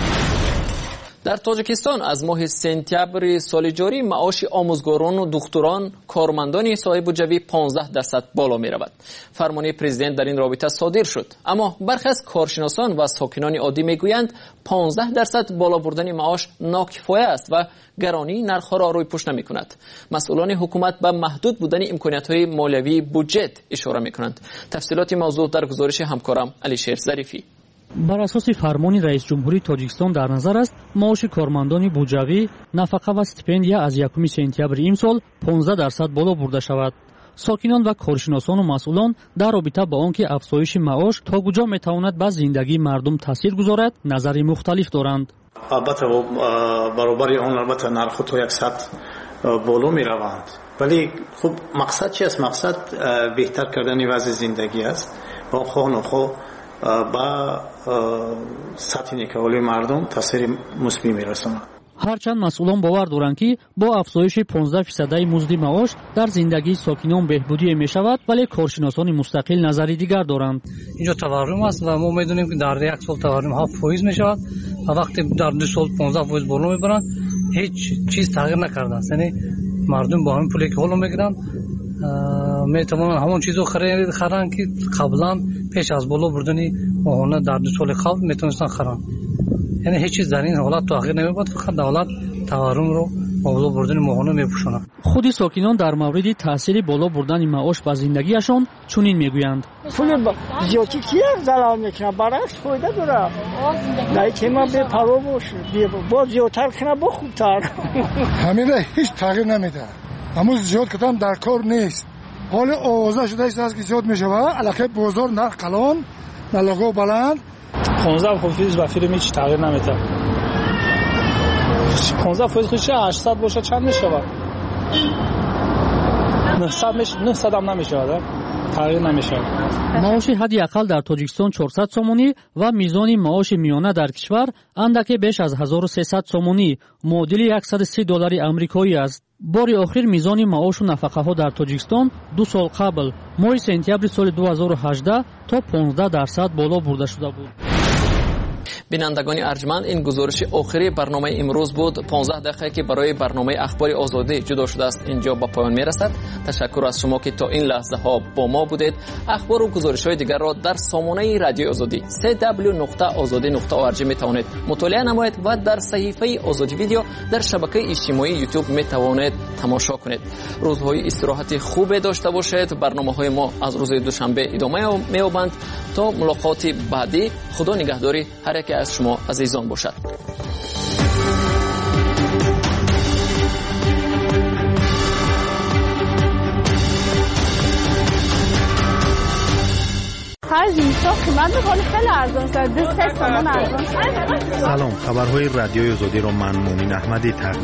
در تاجیکستان از ماه سپتامبر سال جاری معاش آموزگاران و دکتران کارمندان صاحب بودجه پانزده درصد بالا می رود. فرمان پرزیدنت در این رابطه صادر شد، اما برخی از کارشناسان و ساکنان عادی می گویند پانزده درصد بالا بردن معاش ناکفایه است و گرانی نرخ را روی پوش نمی کند. مسئولان حکومت به محدود بودن امکانات های مالیوی بودجه اشاره می کنند. تفصیلات موضوع در گزارش همکارم علیشیر ظریفی. بر اساس فرمان رئیس جمهوری تاجیکستان در نظر است معاش کارمندان بودجوی، نفقه و استیپندیا از یکم سپتامبر امسال پانزده درصد بالا برده شود. ساکنان و کارشناسان و مسئولان در رابطه با آنکه افزایش معاش تا کجا میتواند به زندگی مردم تاثیر گذارد نظری مختلف دارند. البته برابر آن البته نرخ تا صد بالا می روند، ولی خب مقصد چی است؟ مقصد بهتر کردن وضع زندگی است. با خواه نخواه با سطح نیکولی مردم تاثیر مثبت می‌رساند. هرچند مسئولان باور دارند که با افزایش پانزده درصد مزد معاش در زندگی ساکنان بهبودی می‌شود، ولی کارشناسان مستقل نظری دیگر دارند. اینجا تورم است و ما می‌دونیم که در یک سال تورم هفت فیصد می‌شود و وقتی در دو سال پانزده فیصد بالا می‌برند هیچ چیز تغییر نکرده است. یعنی مردم با همین پولی که حالا می‌گیرند میتوانند همون چیزو خرید خرند که قبلا پیش از بالا بردنی ماهانه در دو سال قبل میتونستن خرند. یعنی هیچ چیز در این حالت تغییر نمی‌یابد، فقط دولت تورم رو بالا بردن ماهانه میپوشاند. خود ساکنان در مورد تاثیر بالا بردن معاش بر زندگیشان چنین میگویند. پول زیادی کی زلال میکنه، برعکس فایده داره. نه که ما به پروا باشه، با زیادتر کنه با خوبتر. همین هیچ تغییر نمیده. اما زیاد کدام در کار نیست. حال آوازه شده است که زیاد میشه و علاقه بازار نرخ کلان نلاگو بلند پانزده فیصد و فیلم هیچ تغییر نمیده. پانزده فیصد چه هشتصد باشه چند میشه؟ نهصد میشه، نهصد هم نمیشه. تغییر نمیشه. معاش حداقل در تاجیکستان چهارصد سومونی و میزان معاش میانه در کشور اندک بیش از هزار و سیصد سومونی معادل صد و سی دلار آمریکایی است. بار آخر میزان معاش و نفقه ها در تاجیکستان دو سال قبل ماه سپتامبر سال دو هزار و هجده تا پانزده درصد بالا برده شده بود. بینندگان ارجمند، این گزارش آخری برنامه امروز بود. پانزده دقیقه که برای برنامه اخبار آزادی جدا شده است اینجا با پایان میرسد. تشکر از شما که تا این لحظه ها با ما بودید. اخبار و گزارش های دیگر را در سامانه رادیو آزادی سه دبلیو نقطه آزادی نقطه او ار جی می توانید مطالعه نمایید و در صفحه آزادی ویدیو در شبکه اجتماعی یوتیوب می توانید تماشا کنید. روزهای استراحت خوب داشته باشید. برنامه های ما از روز دوشنبه ادامه می‌یابند. تا ملاقات بعدی، خدا نگهداری هر یک از شما عزیزان باشد. خرج اینجا قیمت می‌کنه خیلی ارزان است. دو سه تومن ارزان است. سلام، خبرهای رادیوی آزادی را من مومن احمدی تقدیم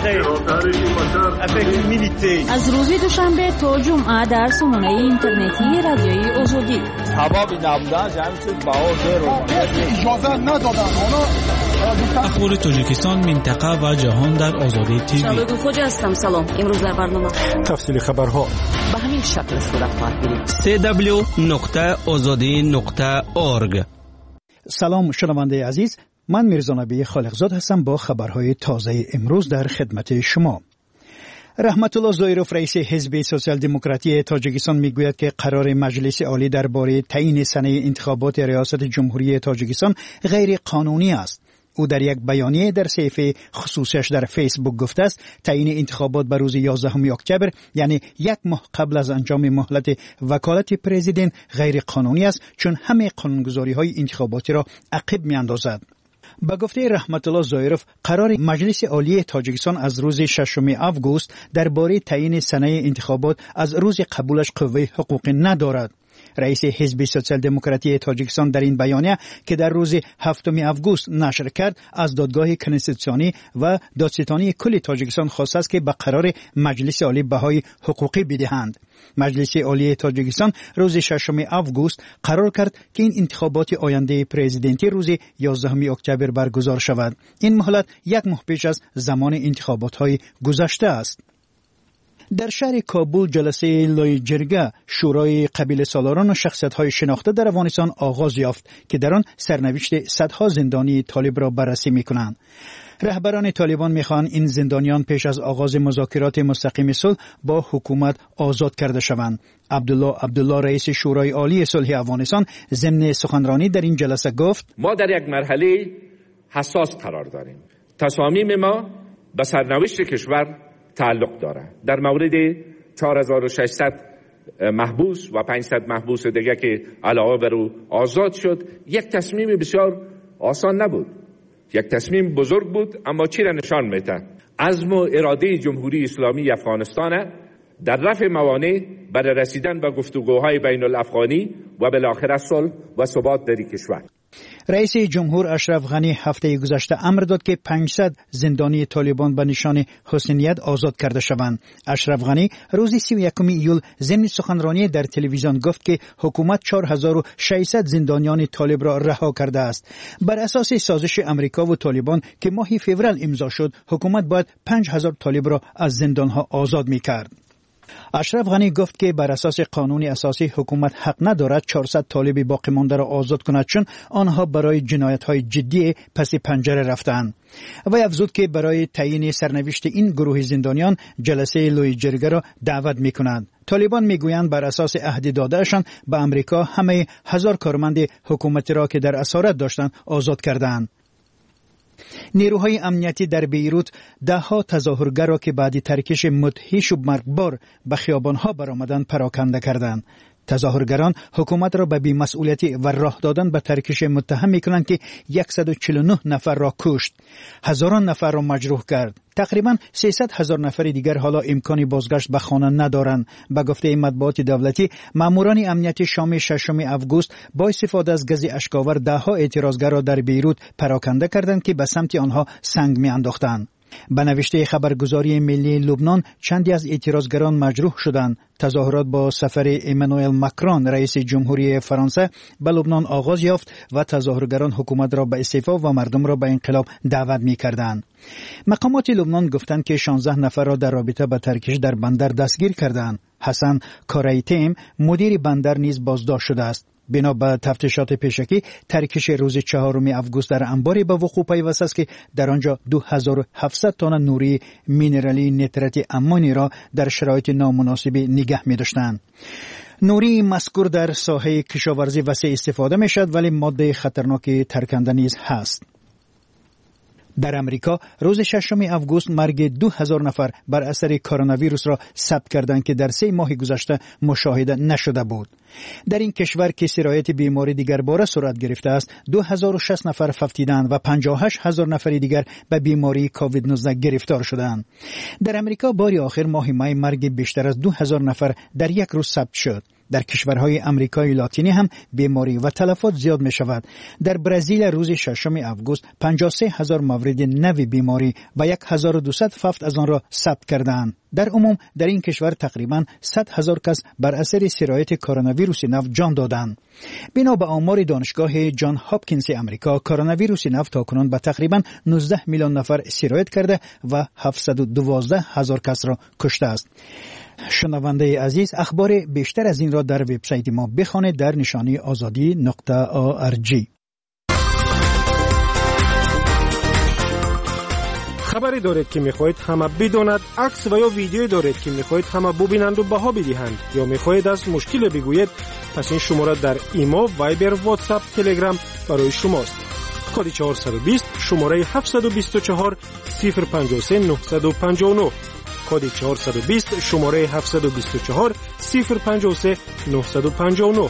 می‌کنم. از روز دوشنبه تا جمعه در سامانه اینترنتی رادیوی آزادی. حباب نبودن جمع شد باور رو اجازه ندادن. اخبار تاجیکستان، منطقه و جهان در آزادی تیوی. شبکه خوج هستم. سلام. امروز در برنامه تفصیل خبرها به همین شکل صورت خواهد گرفت. سه دبلیو نقطه آزادی نقطه اورگ. سلام شنونده عزیز، من میرزا نبی خالقزاد هستم با خبرهای تازه امروز در خدمت شما. رحمت الله زایروف رئیس حزب سوسیال دموکراتی تاجیکستان میگوید که قرار مجلس عالی درباره تعیین سنه انتخابات ریاست جمهوری تاجیکستان غیر قانونی است. او در یک بیانیه در صفحه خصوصیش در فیسبوک گفته است تعیین انتخابات به روز یازدهم اکتبر یعنی یک ماه قبل از انجام مهلت وکالت پرزیدنت غیر قانونی است، چون همه قانونگذاری‌های انتخاباتی را عقب می‌اندازد. با گفته رحمت الله ظاهروف قرار مجلس عالی تاجیکستان از روز ششم آگوست درباره تعیین سنه انتخابات از روز قبولش قوه حقوقی ندارد. رئیس حزب سوسیال دموکراتی تاجیکستان در این بیانیه که در روز هفتم آگوست نشر کرد از دادگاه کنستیتوسیونی و دادستانی کل تاجیکستان خواسته است که به قرار مجلس عالی بهای حقوقی بدهند. مجلس عالی تاجیکستان روز ششم آگوست قرار کرد که این انتخابات آینده پرزیدنتی روز یازدهم اکتبر برگزار شود. این مهلت یک ماه پیش از زمان انتخابات‌های گذشته است. در شهر کابل جلسه لوی جرگه شورای قبیله سالاران و شخصیت‌های شناخته در افغانستان آغاز یافت که در آن سرنوشت صدها زندانی طالب را بررسی می‌کنند. رهبران طالبان می‌خواهند این زندانیان پیش از آغاز مذاکرات مستقیم صلح با حکومت آزاد کرده شوند. عبدالله عبدالله رئیس شورای عالی صلح افغانستان ضمن سخنرانی در این جلسه گفت: ما در یک مرحله حساس قرار داریم. تصامیم ما به سرنوشت کشور تعلق داره. در مورد چهار هزار و ششصد محبوس و پانصد محبوس دیگه که علاوه بر او آزاد شد، یک تصمیم بسیار آسان نبود، یک تصمیم بزرگ بود، اما چی را نشان میده؟ عزم و اراده جمهوری اسلامی افغانستان در رفع موانع برای رسیدن به گفتگوهای بین الافغانی و بالاخره صلح و ثبات در کشور. رئیس جمهور اشرف غنی هفته گذشته امر داد که پانصد زندانی طالبان به نشان حسنیت آزاد کرده شوند. اشرف غنی روز سی و یکم ایول ضمن سخنرانی در تلویزیون گفت که حکومت چهار هزار و ششصد زندانیان طالب را رها کرده است. بر اساس سازش امریکا و طالبان که ماه فوریه امضا شد، حکومت باید پنج هزار طالب را از زندانها آزاد می‌کرد. اشرف غنی گفت که بر اساس قانون اساسی حکومت حق ندارد چهارصد طالب باقی مانده را آزاد کند، چون آنها برای جنایت‌های جدی پس پنجره رفتند. و افزود که برای تعیین سرنوشت این گروه زندانیان جلسه لوی جرگه را دعوت می‌کنند. طالبان میگویند بر اساس عهد دادهشان به امریکا همه هزار کارمند حکومتی را که در اسارت داشتند آزاد کردند. نیروهای امنیتی در بیروت ده ها تظاهرگر را که بعد ترکش مدهش و مرگبار به خیابانها برآمدند پراکنده کردند. تظاهرگران حکومت را به بی‌مسئولیتی و راه دادن به ترکش متهم می‌کنند که صد و چهل و نه نفر را کشت، هزاران نفر را مجروح کرد. تقریباً سیصد هزار نفر دیگر حالا امکان بازگشت به خانه ندارند. به گفته مطبوعات دولتی، ماموران امنیتی شام ششم آگوست با استفاده از گاز اشک‌آور ده ها اعتراضگر را در بیروت پراکنده کردند که به سمت آنها سنگ می‌انداختند. به نوشته خبرگزاری ملی لبنان چندی از اعتراضگران مجروح شدند. تظاهرات با سفر امانوئل ماکرون رئیس جمهوری فرانسه به لبنان آغاز یافت و تظاهرگران حکومت را به استعفا و مردم را به انقلاب دعوت می‌کردند. مقامات لبنان گفتند که شانزده نفر را در رابطه با ترکش در بندر دستگیر کردند. حسن کارایتیم مدیر بندر نیز بازداشت شده است. بنا به تفتیشات پیشکی ترکش روز چهارم آگوست در انباری به وقوع پیوسته است که در آنجا دو هزار و هفتصد تن نوری مینرالی نیترات امونی را در شرایط نامناسب نگه می‌داشتند. نوری مذکور در ساحه کشاورزی وسیع استفاده می‌شود، ولی ماده خطرناک ترکننده نیز هست. در امریکا روز ششم آگوست مرگ دو هزار نفر بر اثر کرونا ویروس را ثبت کردند که در سه ماه گذشته مشاهده نشده بود. در این کشور که سرایت بیماری دیگر باره صورت گرفته است، دو هزار و شصت نفر فوتیدند و پنجاه و هشت هزار نفر دیگر به بیماری کووید نوزده گرفتار شدند. در امریکا بار آخر ماه می مرگ بیشتر از دو هزار نفر در یک روز ثبت شد. در کشورهای امریکای لاتینی هم بیماری و تلفات زیاد می شود. در برزیل روز ششم آگوست پنجاه و سه هزار مورد نو بیماری و هزار و دویست فوت از آن را ثبت کردند. در عموم در این کشور تقریباً صد هزار کس بر اثر سرایت کرونا ویروس نو جان دادند. بنا به آمار دانشگاه جان هاپکینز امریکا، کرونا ویروس نو تاکنون به تقریباً نوزده میلیون نفر سرایت کرده و هفتصد و دوازده هزار کس را کشته است. شنونده عزیز، اخبار بیشتر از این را در وبسایت ما بخوانید در نشانی آزادی نقطه آ ار جی. خبری دارید که میخواهید همه بداند، عکس و یا ویدیو دارید که میخواهید همه ببینند و بها بدهند، یا میخواهید از مشکل بگویید، پس این شماره در ایما، وایبر، واتساپ، تلگرام برای شماست. کد چهارصد و بیست شماره هفتصد و بیست و چهار صفر پنجاه و سه نهصد و پنجاه و نه کد چهارصد و بیست شماره هفتصد و بیست و چهار صفر پنجاه و سه نهصد و پنجاه و نه.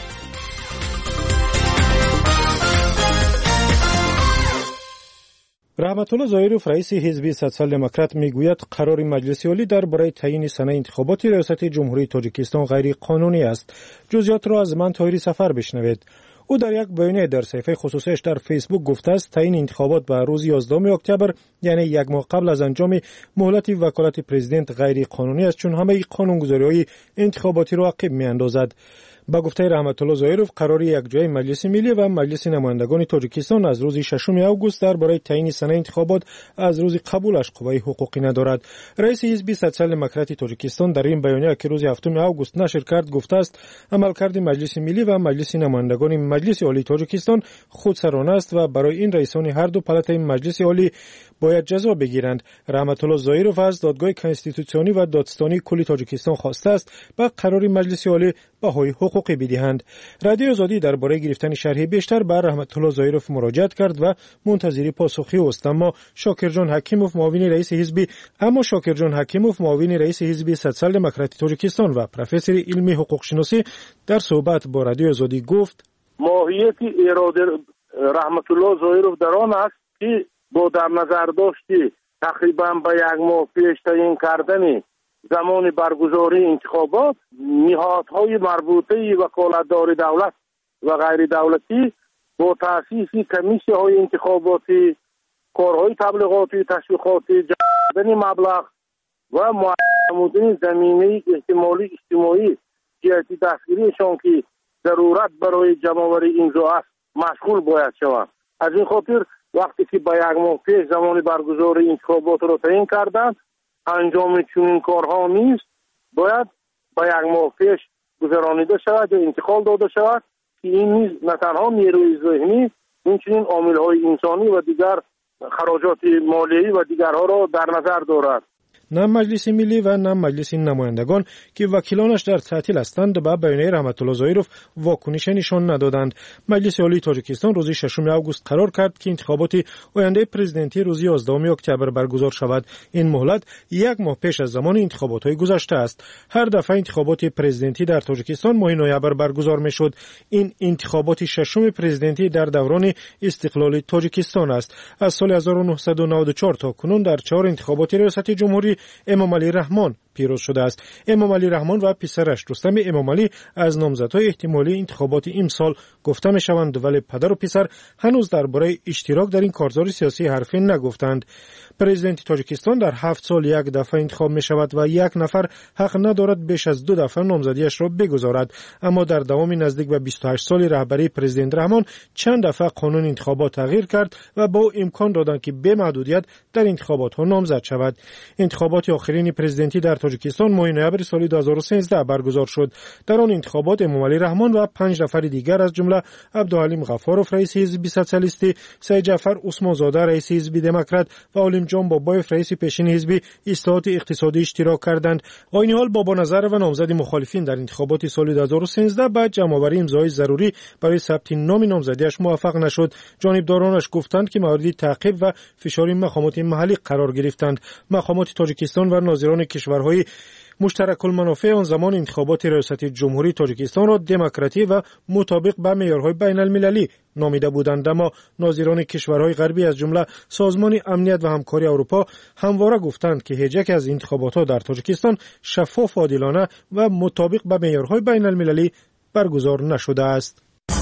رحمت الله ظاهروف رئیس حزب سوسیال دموکرات میگوید قرار مجلس عالی درباره تعیین سنه انتخابات ریاست جمهوری تاجیکستان غیر قانونی است. جزئیات را از من طاهری سفر بشنوید. او در یک بیانیه در صفحه خصوصیش در فیسبوک گفته است تعیین انتخابات به روز یازدهم اکتبر یعنی یک ماه قبل از انجام مهلت وکالت پرزیدنت غیر قانونی است چون همه قانونگذاری‌های انتخاباتی را عقب می‌اندازد. با گفته رحمت الله ظاهروف قرار یک جای مجلس ملی و مجلس نمایندگان تاجیکستان از روز ششم آگوست درباره تعیین سنه انتخابات از روز قبولش قوه حقوقی ندارد. رئیس حزب سوسیال دموکرات تاجیکستان در این بیانیه که روز هفتم آگوست نشر کرد گفته است عملکرد مجلس ملی و مجلس نمایندگان مجلس عالی تاجیکستان خودسرانه است و برای این رئیسان هر دو پالاتای مجلس عالی باید جزا بگیرند. رحمت الله ظاهروف از دادگاه کنستیتوسیونی و دادستانی کل تاجیکستان خواسته است با قرار مجلس عالی بهای حقوقی بدهند. رادیو آزادی درباره گرفتن شرح بیشتر بر رحمت الله ظاهروف مراجعت کرد و منتظر پاسخی است. اما شاکر جان حکیموف معاون رئیس حزب اما شاکر جان حکیموف معاون رئیس حزب سوسیال دموکرات تاجیکستان و پروفسور علمی حقوق شناسی در صحبت با رادیو آزادی گفت ماهیت اراده رحمت الله ظاهروف در آن است که با در نظر داشتی تقریبا به یک ماه پیش تعیین کردن زمان برگزاری انتخابات نهادهای مربوطه وکالتدار دولت و غیر دولتی با تأسیس کمیسیه های انتخاباتی کارهای تبلیغاتی تشویقاتی جمع مبلغ و معلومات زمینه احتمالی اجتماعی جهتی دستگیریشان که ضرورت برای جمع‌آوری امضا است مشغول باید شوند. از این خاطر وقتی که با یک ماه پیش زمان برگزاری انتخابات را تعیین کردند انجام چنین کارها نیست باید با یک ماه پیش گذرانیده شود یا انتقال داده شود که این نیز نه تنها نیروی ذهنی همچنین عامل‌های انسانی و دیگر خراجات مالیایی و دیگرها را در نظر دارد. نه مجلس ملی و نه مجلس نمایندگان که وکیلانش در تعطیل هستند به بیانیه رحمت الله ظاهروف واکنش نشان ندادند. مجلس عالی تاجیکستان روز ششم آگوست قرار کرد که انتخابات آینده پرزیدنتی روز یازدهم اکتبر برگزار شود. این مهلت یک ماه پیش از زمان انتخابات‌های گذشته است. هر دفعه انتخابات پرزیدنتی در تاجیکستان ماه نوامبر برگزار می‌شد. این انتخابات ششم پرزیدنتی در دوران استقلال تاجیکستان است. از سال هزار و نهصد و نود و چهار تا کنون در چهار انتخابات ریاست جمهوری امام علی رحمان پیروز شده است. امام علی رحمان و پسرش رستم امام علی از نامزدهای احتمالی انتخابات امسال گفته میشوند ولی پدر و پسر هنوز درباره اشتراک در این کارزار سیاسی حرفی نگفتند. پرزیدنت تاجیکستان در هفت سال یک دفعه انتخاب می شود و یک نفر حق ندارد بیش از دو دفعه نامزدیش را بگذارد. اما در دوام نزدیک به بیست و هشت سال رهبری پرزیدنت رحمان چند دفعه قانون انتخابات تغییر کرد و با امکان دادند که به محدودیت در انتخابات ها نامزد شود. انتخابات آخرین پرزیدنتی در تاجیکستان ماه نوامبر سال دو هزار و سیزده برگزار شد. در آن انتخابات امام علی رحمان و پنج نفر دیگر از جمله عبدالحلیم غفاروف رئیس حزب سوسیالیستی، سید جعفر عثمان زاده رئیس حزب دموکرات و علیم جان بابایف رئیس پیشین حزب اصلاحات اقتصادی اشتراک کردند. عین حال بابا نظر و نامزد مخالفین در انتخابات سال دو هزار و سیزده بعد جمع‌آوری امضای ضروری برای ثبت نام نامزدیش موفق نشد. جانبدارانش گفتند که مورد تعقیب و فشار مقامات محلی قرار گرفتند. مقامات تاجیکستان و ناظران کشورهای مشترک المنافع آن زمان انتخابات ریاست جمهوری تاجیکستان را دموکراتی و مطابق با معیارهای بین المللی نامیده بودند، اما ناظران کشورهای غربی از جمله سازمان امنیت و همکاری اروپا همواره گفتند که هیچ یک از انتخابات در تاجیکستان شفاف و عادلانه و مطابق با معیارهای بین المللی برگزار نشده است.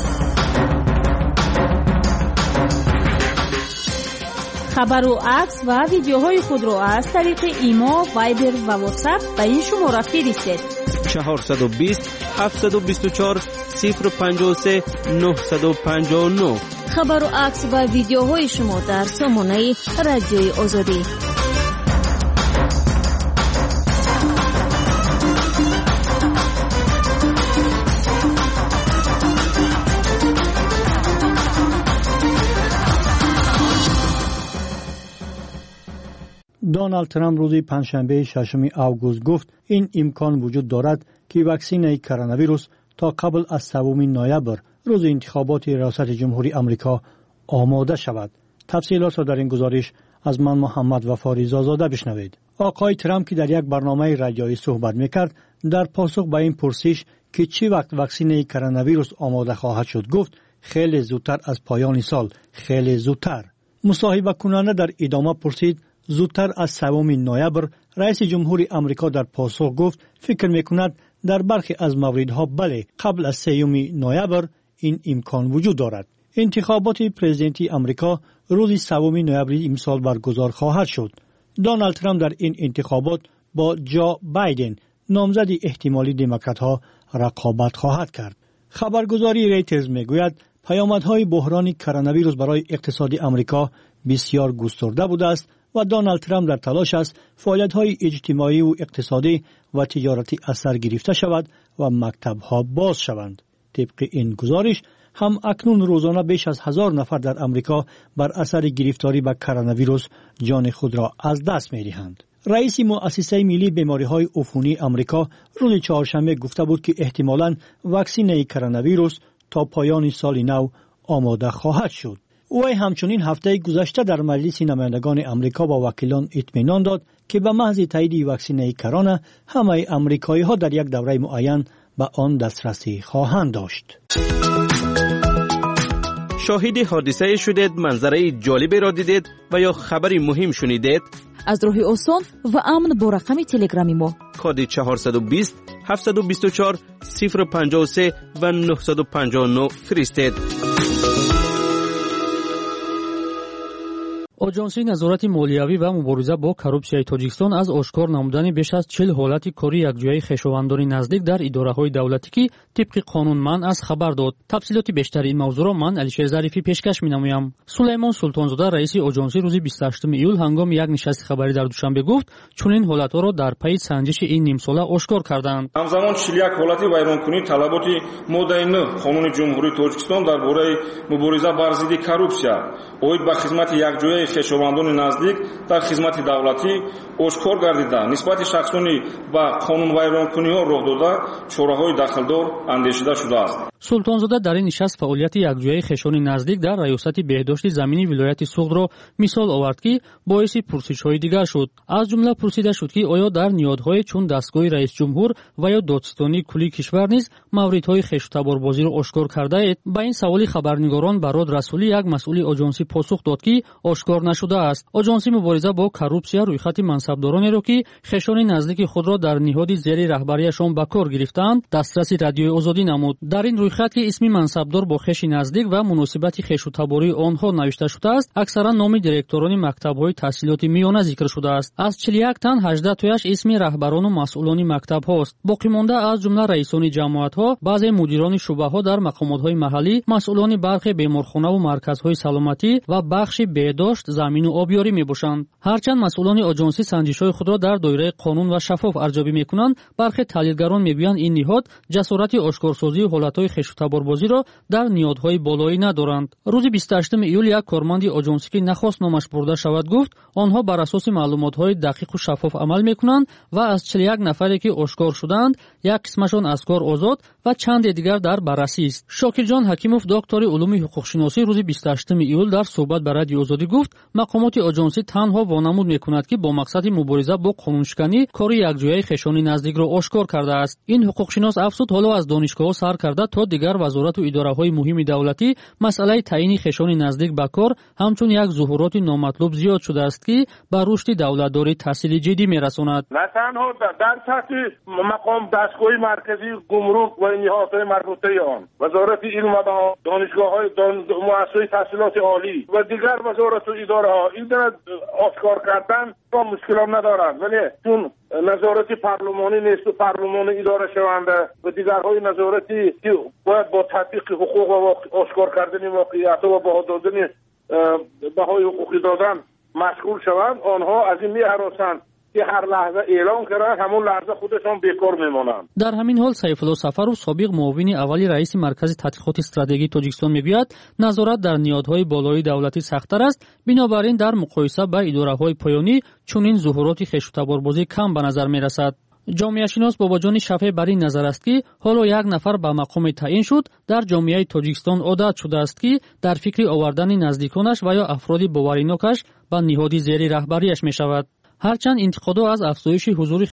خبر و عکس و ویدیوهای خود را از طریق ایما، وایبر و واتساپ به این شماره فرستید. چهارصد و بیست هفتصد و بیست و چهار صفر پنجاه و سه نهصد و پنجاه و نه. خبر و عکس و ویدیوهای شما در سامانه رادیوی آزادی. دونالد ترامپ روز پنجشنبه ششم آگوست گفت این امکان وجود دارد که واکسن کرونا ویروس تا قبل از سوم نوامبر روز انتخابات ریاست جمهوری آمریکا آماده شود. تفصیلات را در این گزارش از من محمد وفاری زازاده بشنوید. آقای ترامپ که در یک برنامه رادیویی صحبت میکرد در پاسخ به این پرسش که چی وقت واکسن کرونا ویروس آماده خواهد شد گفت خیلی زودتر از پایان سال، خیلی زودتر. مصاحبه کننده در ادامه پرسید زودتر از سوم نوامبر. رئیس جمهوری آمریکا در پاسخ گفت فکر میکند در برخی از موردها بله قبل از سوم نوامبر این امکان وجود دارد. انتخابات پرزیدنتی آمریکا روز سوم نوامبر امسال برگزار خواهد شد. دونالد ترامپ در این انتخابات با جو بایدن نامزد احتمالی دموکرات ها رقابت خواهد کرد. خبرگزاری ریترز میگوید پیامدهای بحران کرونا ویروس برای اقتصاد آمریکا بسیار گسترده بوده است و دونالد ترامپ در تلاش است فعالیت‌های اجتماعی و اقتصادی و تجارتی از سر گرفته شود و مکتب‌ها باز شوند. طبق این گزارش هم اکنون روزانه بیش از هزار نفر در آمریکا بر اثر گرفتاری به کرونا ویروس جان خود را از دست می‌دهند. رئیس مؤسسه ملی بیماری‌های عفونی آمریکا روز چهارشنبه گفته بود که احتمالاً واکسن کرونا ویروس تا پایان سال نو آماده خواهد شد. او همچنین هفته گذشته در مجلس نمایندگان آمریکا با وکیلان اطمینان داد که به محض تایید واکسن کرونا همه آمریکایی‌ها در یک دوره معین به آن دسترسی خواهند داشت. شاهد حادثه شدید، منظره جالبی را دیدید و یا خبری مهم شنیدید؟ از راه آسان و امن با رقم تلگرامی ما کد چهارصد و بیست هفتصد و بیست و چهار صفر پنجاه و سه و نهصد و پنجاه و نه فرستید. آژانسی نظارت مالیوی و مبارزه با کورپسیای تاجیکستان از آشکار نمودن بیش از چهل حالت کاری یکجایی خویشاوندان نزدیک در اداره‌های دولتی که طبق قانون من از خبر داد. تفصیلات بیشتر این موضوع را من علیشیر ظریفی پیشکش می‌نمایم. سلیمان سلطانزاده رئیس آژانسی روز بیست و هشتم ایول هنگام یک نشست خبری در دوشنبه گفت چون این حالت‌ها را در پی سنجش این نیم ساله آشکار کردند. همزمان چهل و یک حالت ویرانکنی طلبات ماده نه قانون جمهوری تاجیکستان درباره مبارزه بر ضد کورپسیا اوید به خدمت یکجایی خویشاوندان نزدیک در خدمت دولتی آشکار گردیده نسبت شخصانی با قانون ویرانکنی‌ها راه داده چاره‌های داخلدار اندیشیده شده است. سلطانزاده در این نشست فعالیت یکجایی خویشان نزدیک در ریاست بهداشت زمینی ولایت سوغد را مثال آورد که باعث پرسش‌های دیگر شد. از جمله پرسیده شد که آیا در نیادهای چون دستگاه رئیس جمهور و یا دادستانی کلی کشور نیز موردهای خویش تباربازی را آشکار کرده اید؟ با این سوال خبرنگاران براد رسولی یک مسئول آژانسی پاسخ داد که آشکار نشده است. آژانسی مبارزه با کورپسیا رویخط منصبدارانی را که خویشان نزدیک خود را در نهاد زیر رهبریشان به کار گرفتند دسترسی رادیوی آزادی نمود. در این رویخط که اسم منصبدار با خویش نزدیک و مناسبت خویش و تباری آنها نوشته شده است اکثرا نام دیرکتوران مکتب‌های تحصیلات میانه ذکر شده است. از چهل و یک تن هجده تایش اسم رهبران و مسئولان مکتب هاست. باقی مانده از جمله رئیسان جماعت‌ها، بعضی مدیران شعبه‌ها در مقامات‌های محلی، مسئولان برخی بیمارخانه و مرکزهای سلامتی و بخش بهداشت، زمین و آبیاری میباشند. هرچند مسئولان آژانسی سنجش‌های خود را در دایره قانون و شفاف ارزیابی میکنند، برخی تحلیلگران میگویند این نهاد جسارت آشکارسازی حالت‌های خویش و تباربازی را در نیادهای بالایی ندارند. روز بیست و هشتم ایول یک کارمند آژانسی که نخواست نامش برده شود گفت آنها بر اساس معلومات‌های دقیق و شفاف عمل میکنند و از چهل و یک نفری که آشکار شدند یک قسمشان از کار آزاد و چند دیگر در بررسی است. شاکر جان حکیموف دکتر علوم حقوق شناسی روز بیست و هشتم ایول در صحبت با رادیو آزادی گفت مقامات آژانسی تنها وانمود میکند که با مقصد مبارزه با قانونشکنی کار یکجایی خویشان نزدیک را آشکار کرده است. این حقوق شناس افزود حالا از دانشگاه سر کرده تا دیگر وزارت و اداره‌های مهم دولتی مسئله تعیین خویشان نزدیک به کار همچون یک ظهورات نامطلوب زیاد شده است که به رشد دولتداری تحصیل جدی میرساند. نه تنها در سطح مقام دستگاه مرکزی گمرک و نهادهای مربوطه آن، وزارت علم و دانشگاه‌های مؤسسه تحصیلات عالی و دیگر وزارت و اداره‌ها این در آشکار کردن با مشکل ندارند، ولی چون نظارت پارلمانی نیست و پارلمان اداره شونده و دیگرهای نظارتی که باید با تطبیق حقوق و آشکار کردن واقعیت و بها دادن بهای حقوقی دادن مشغول شوند، آنها از این می‌هراسند که هر لحظه اعلام کردن همون لحظه خودشان بیکار میمانند. در همین حال سیف الله سفرو سابق معاون اولی رئیس مرکز تحقیقات استراتژی تاجیکستان میگوید نظارت در نیادهای بالایی دولتی سخت‌تر است، بنابراین در مقایسه با اداره‌های پایانی چنین ظهورات خویش و تباربازی کم به نظر میرسد. ҷомеашинос бобоҷони шафе бар ин назар аст ки ҳоло як нафар ба мақоме таъин шуд дар ҷомеаи тоҷикистон одат шудааст ки дар фикри овардани наздиконаш ва ё афроди боваринокаш ба ниҳоди зери раҳбарияш мешавад. ҳарчанд интиқодҳо аз афзоиши ҳузури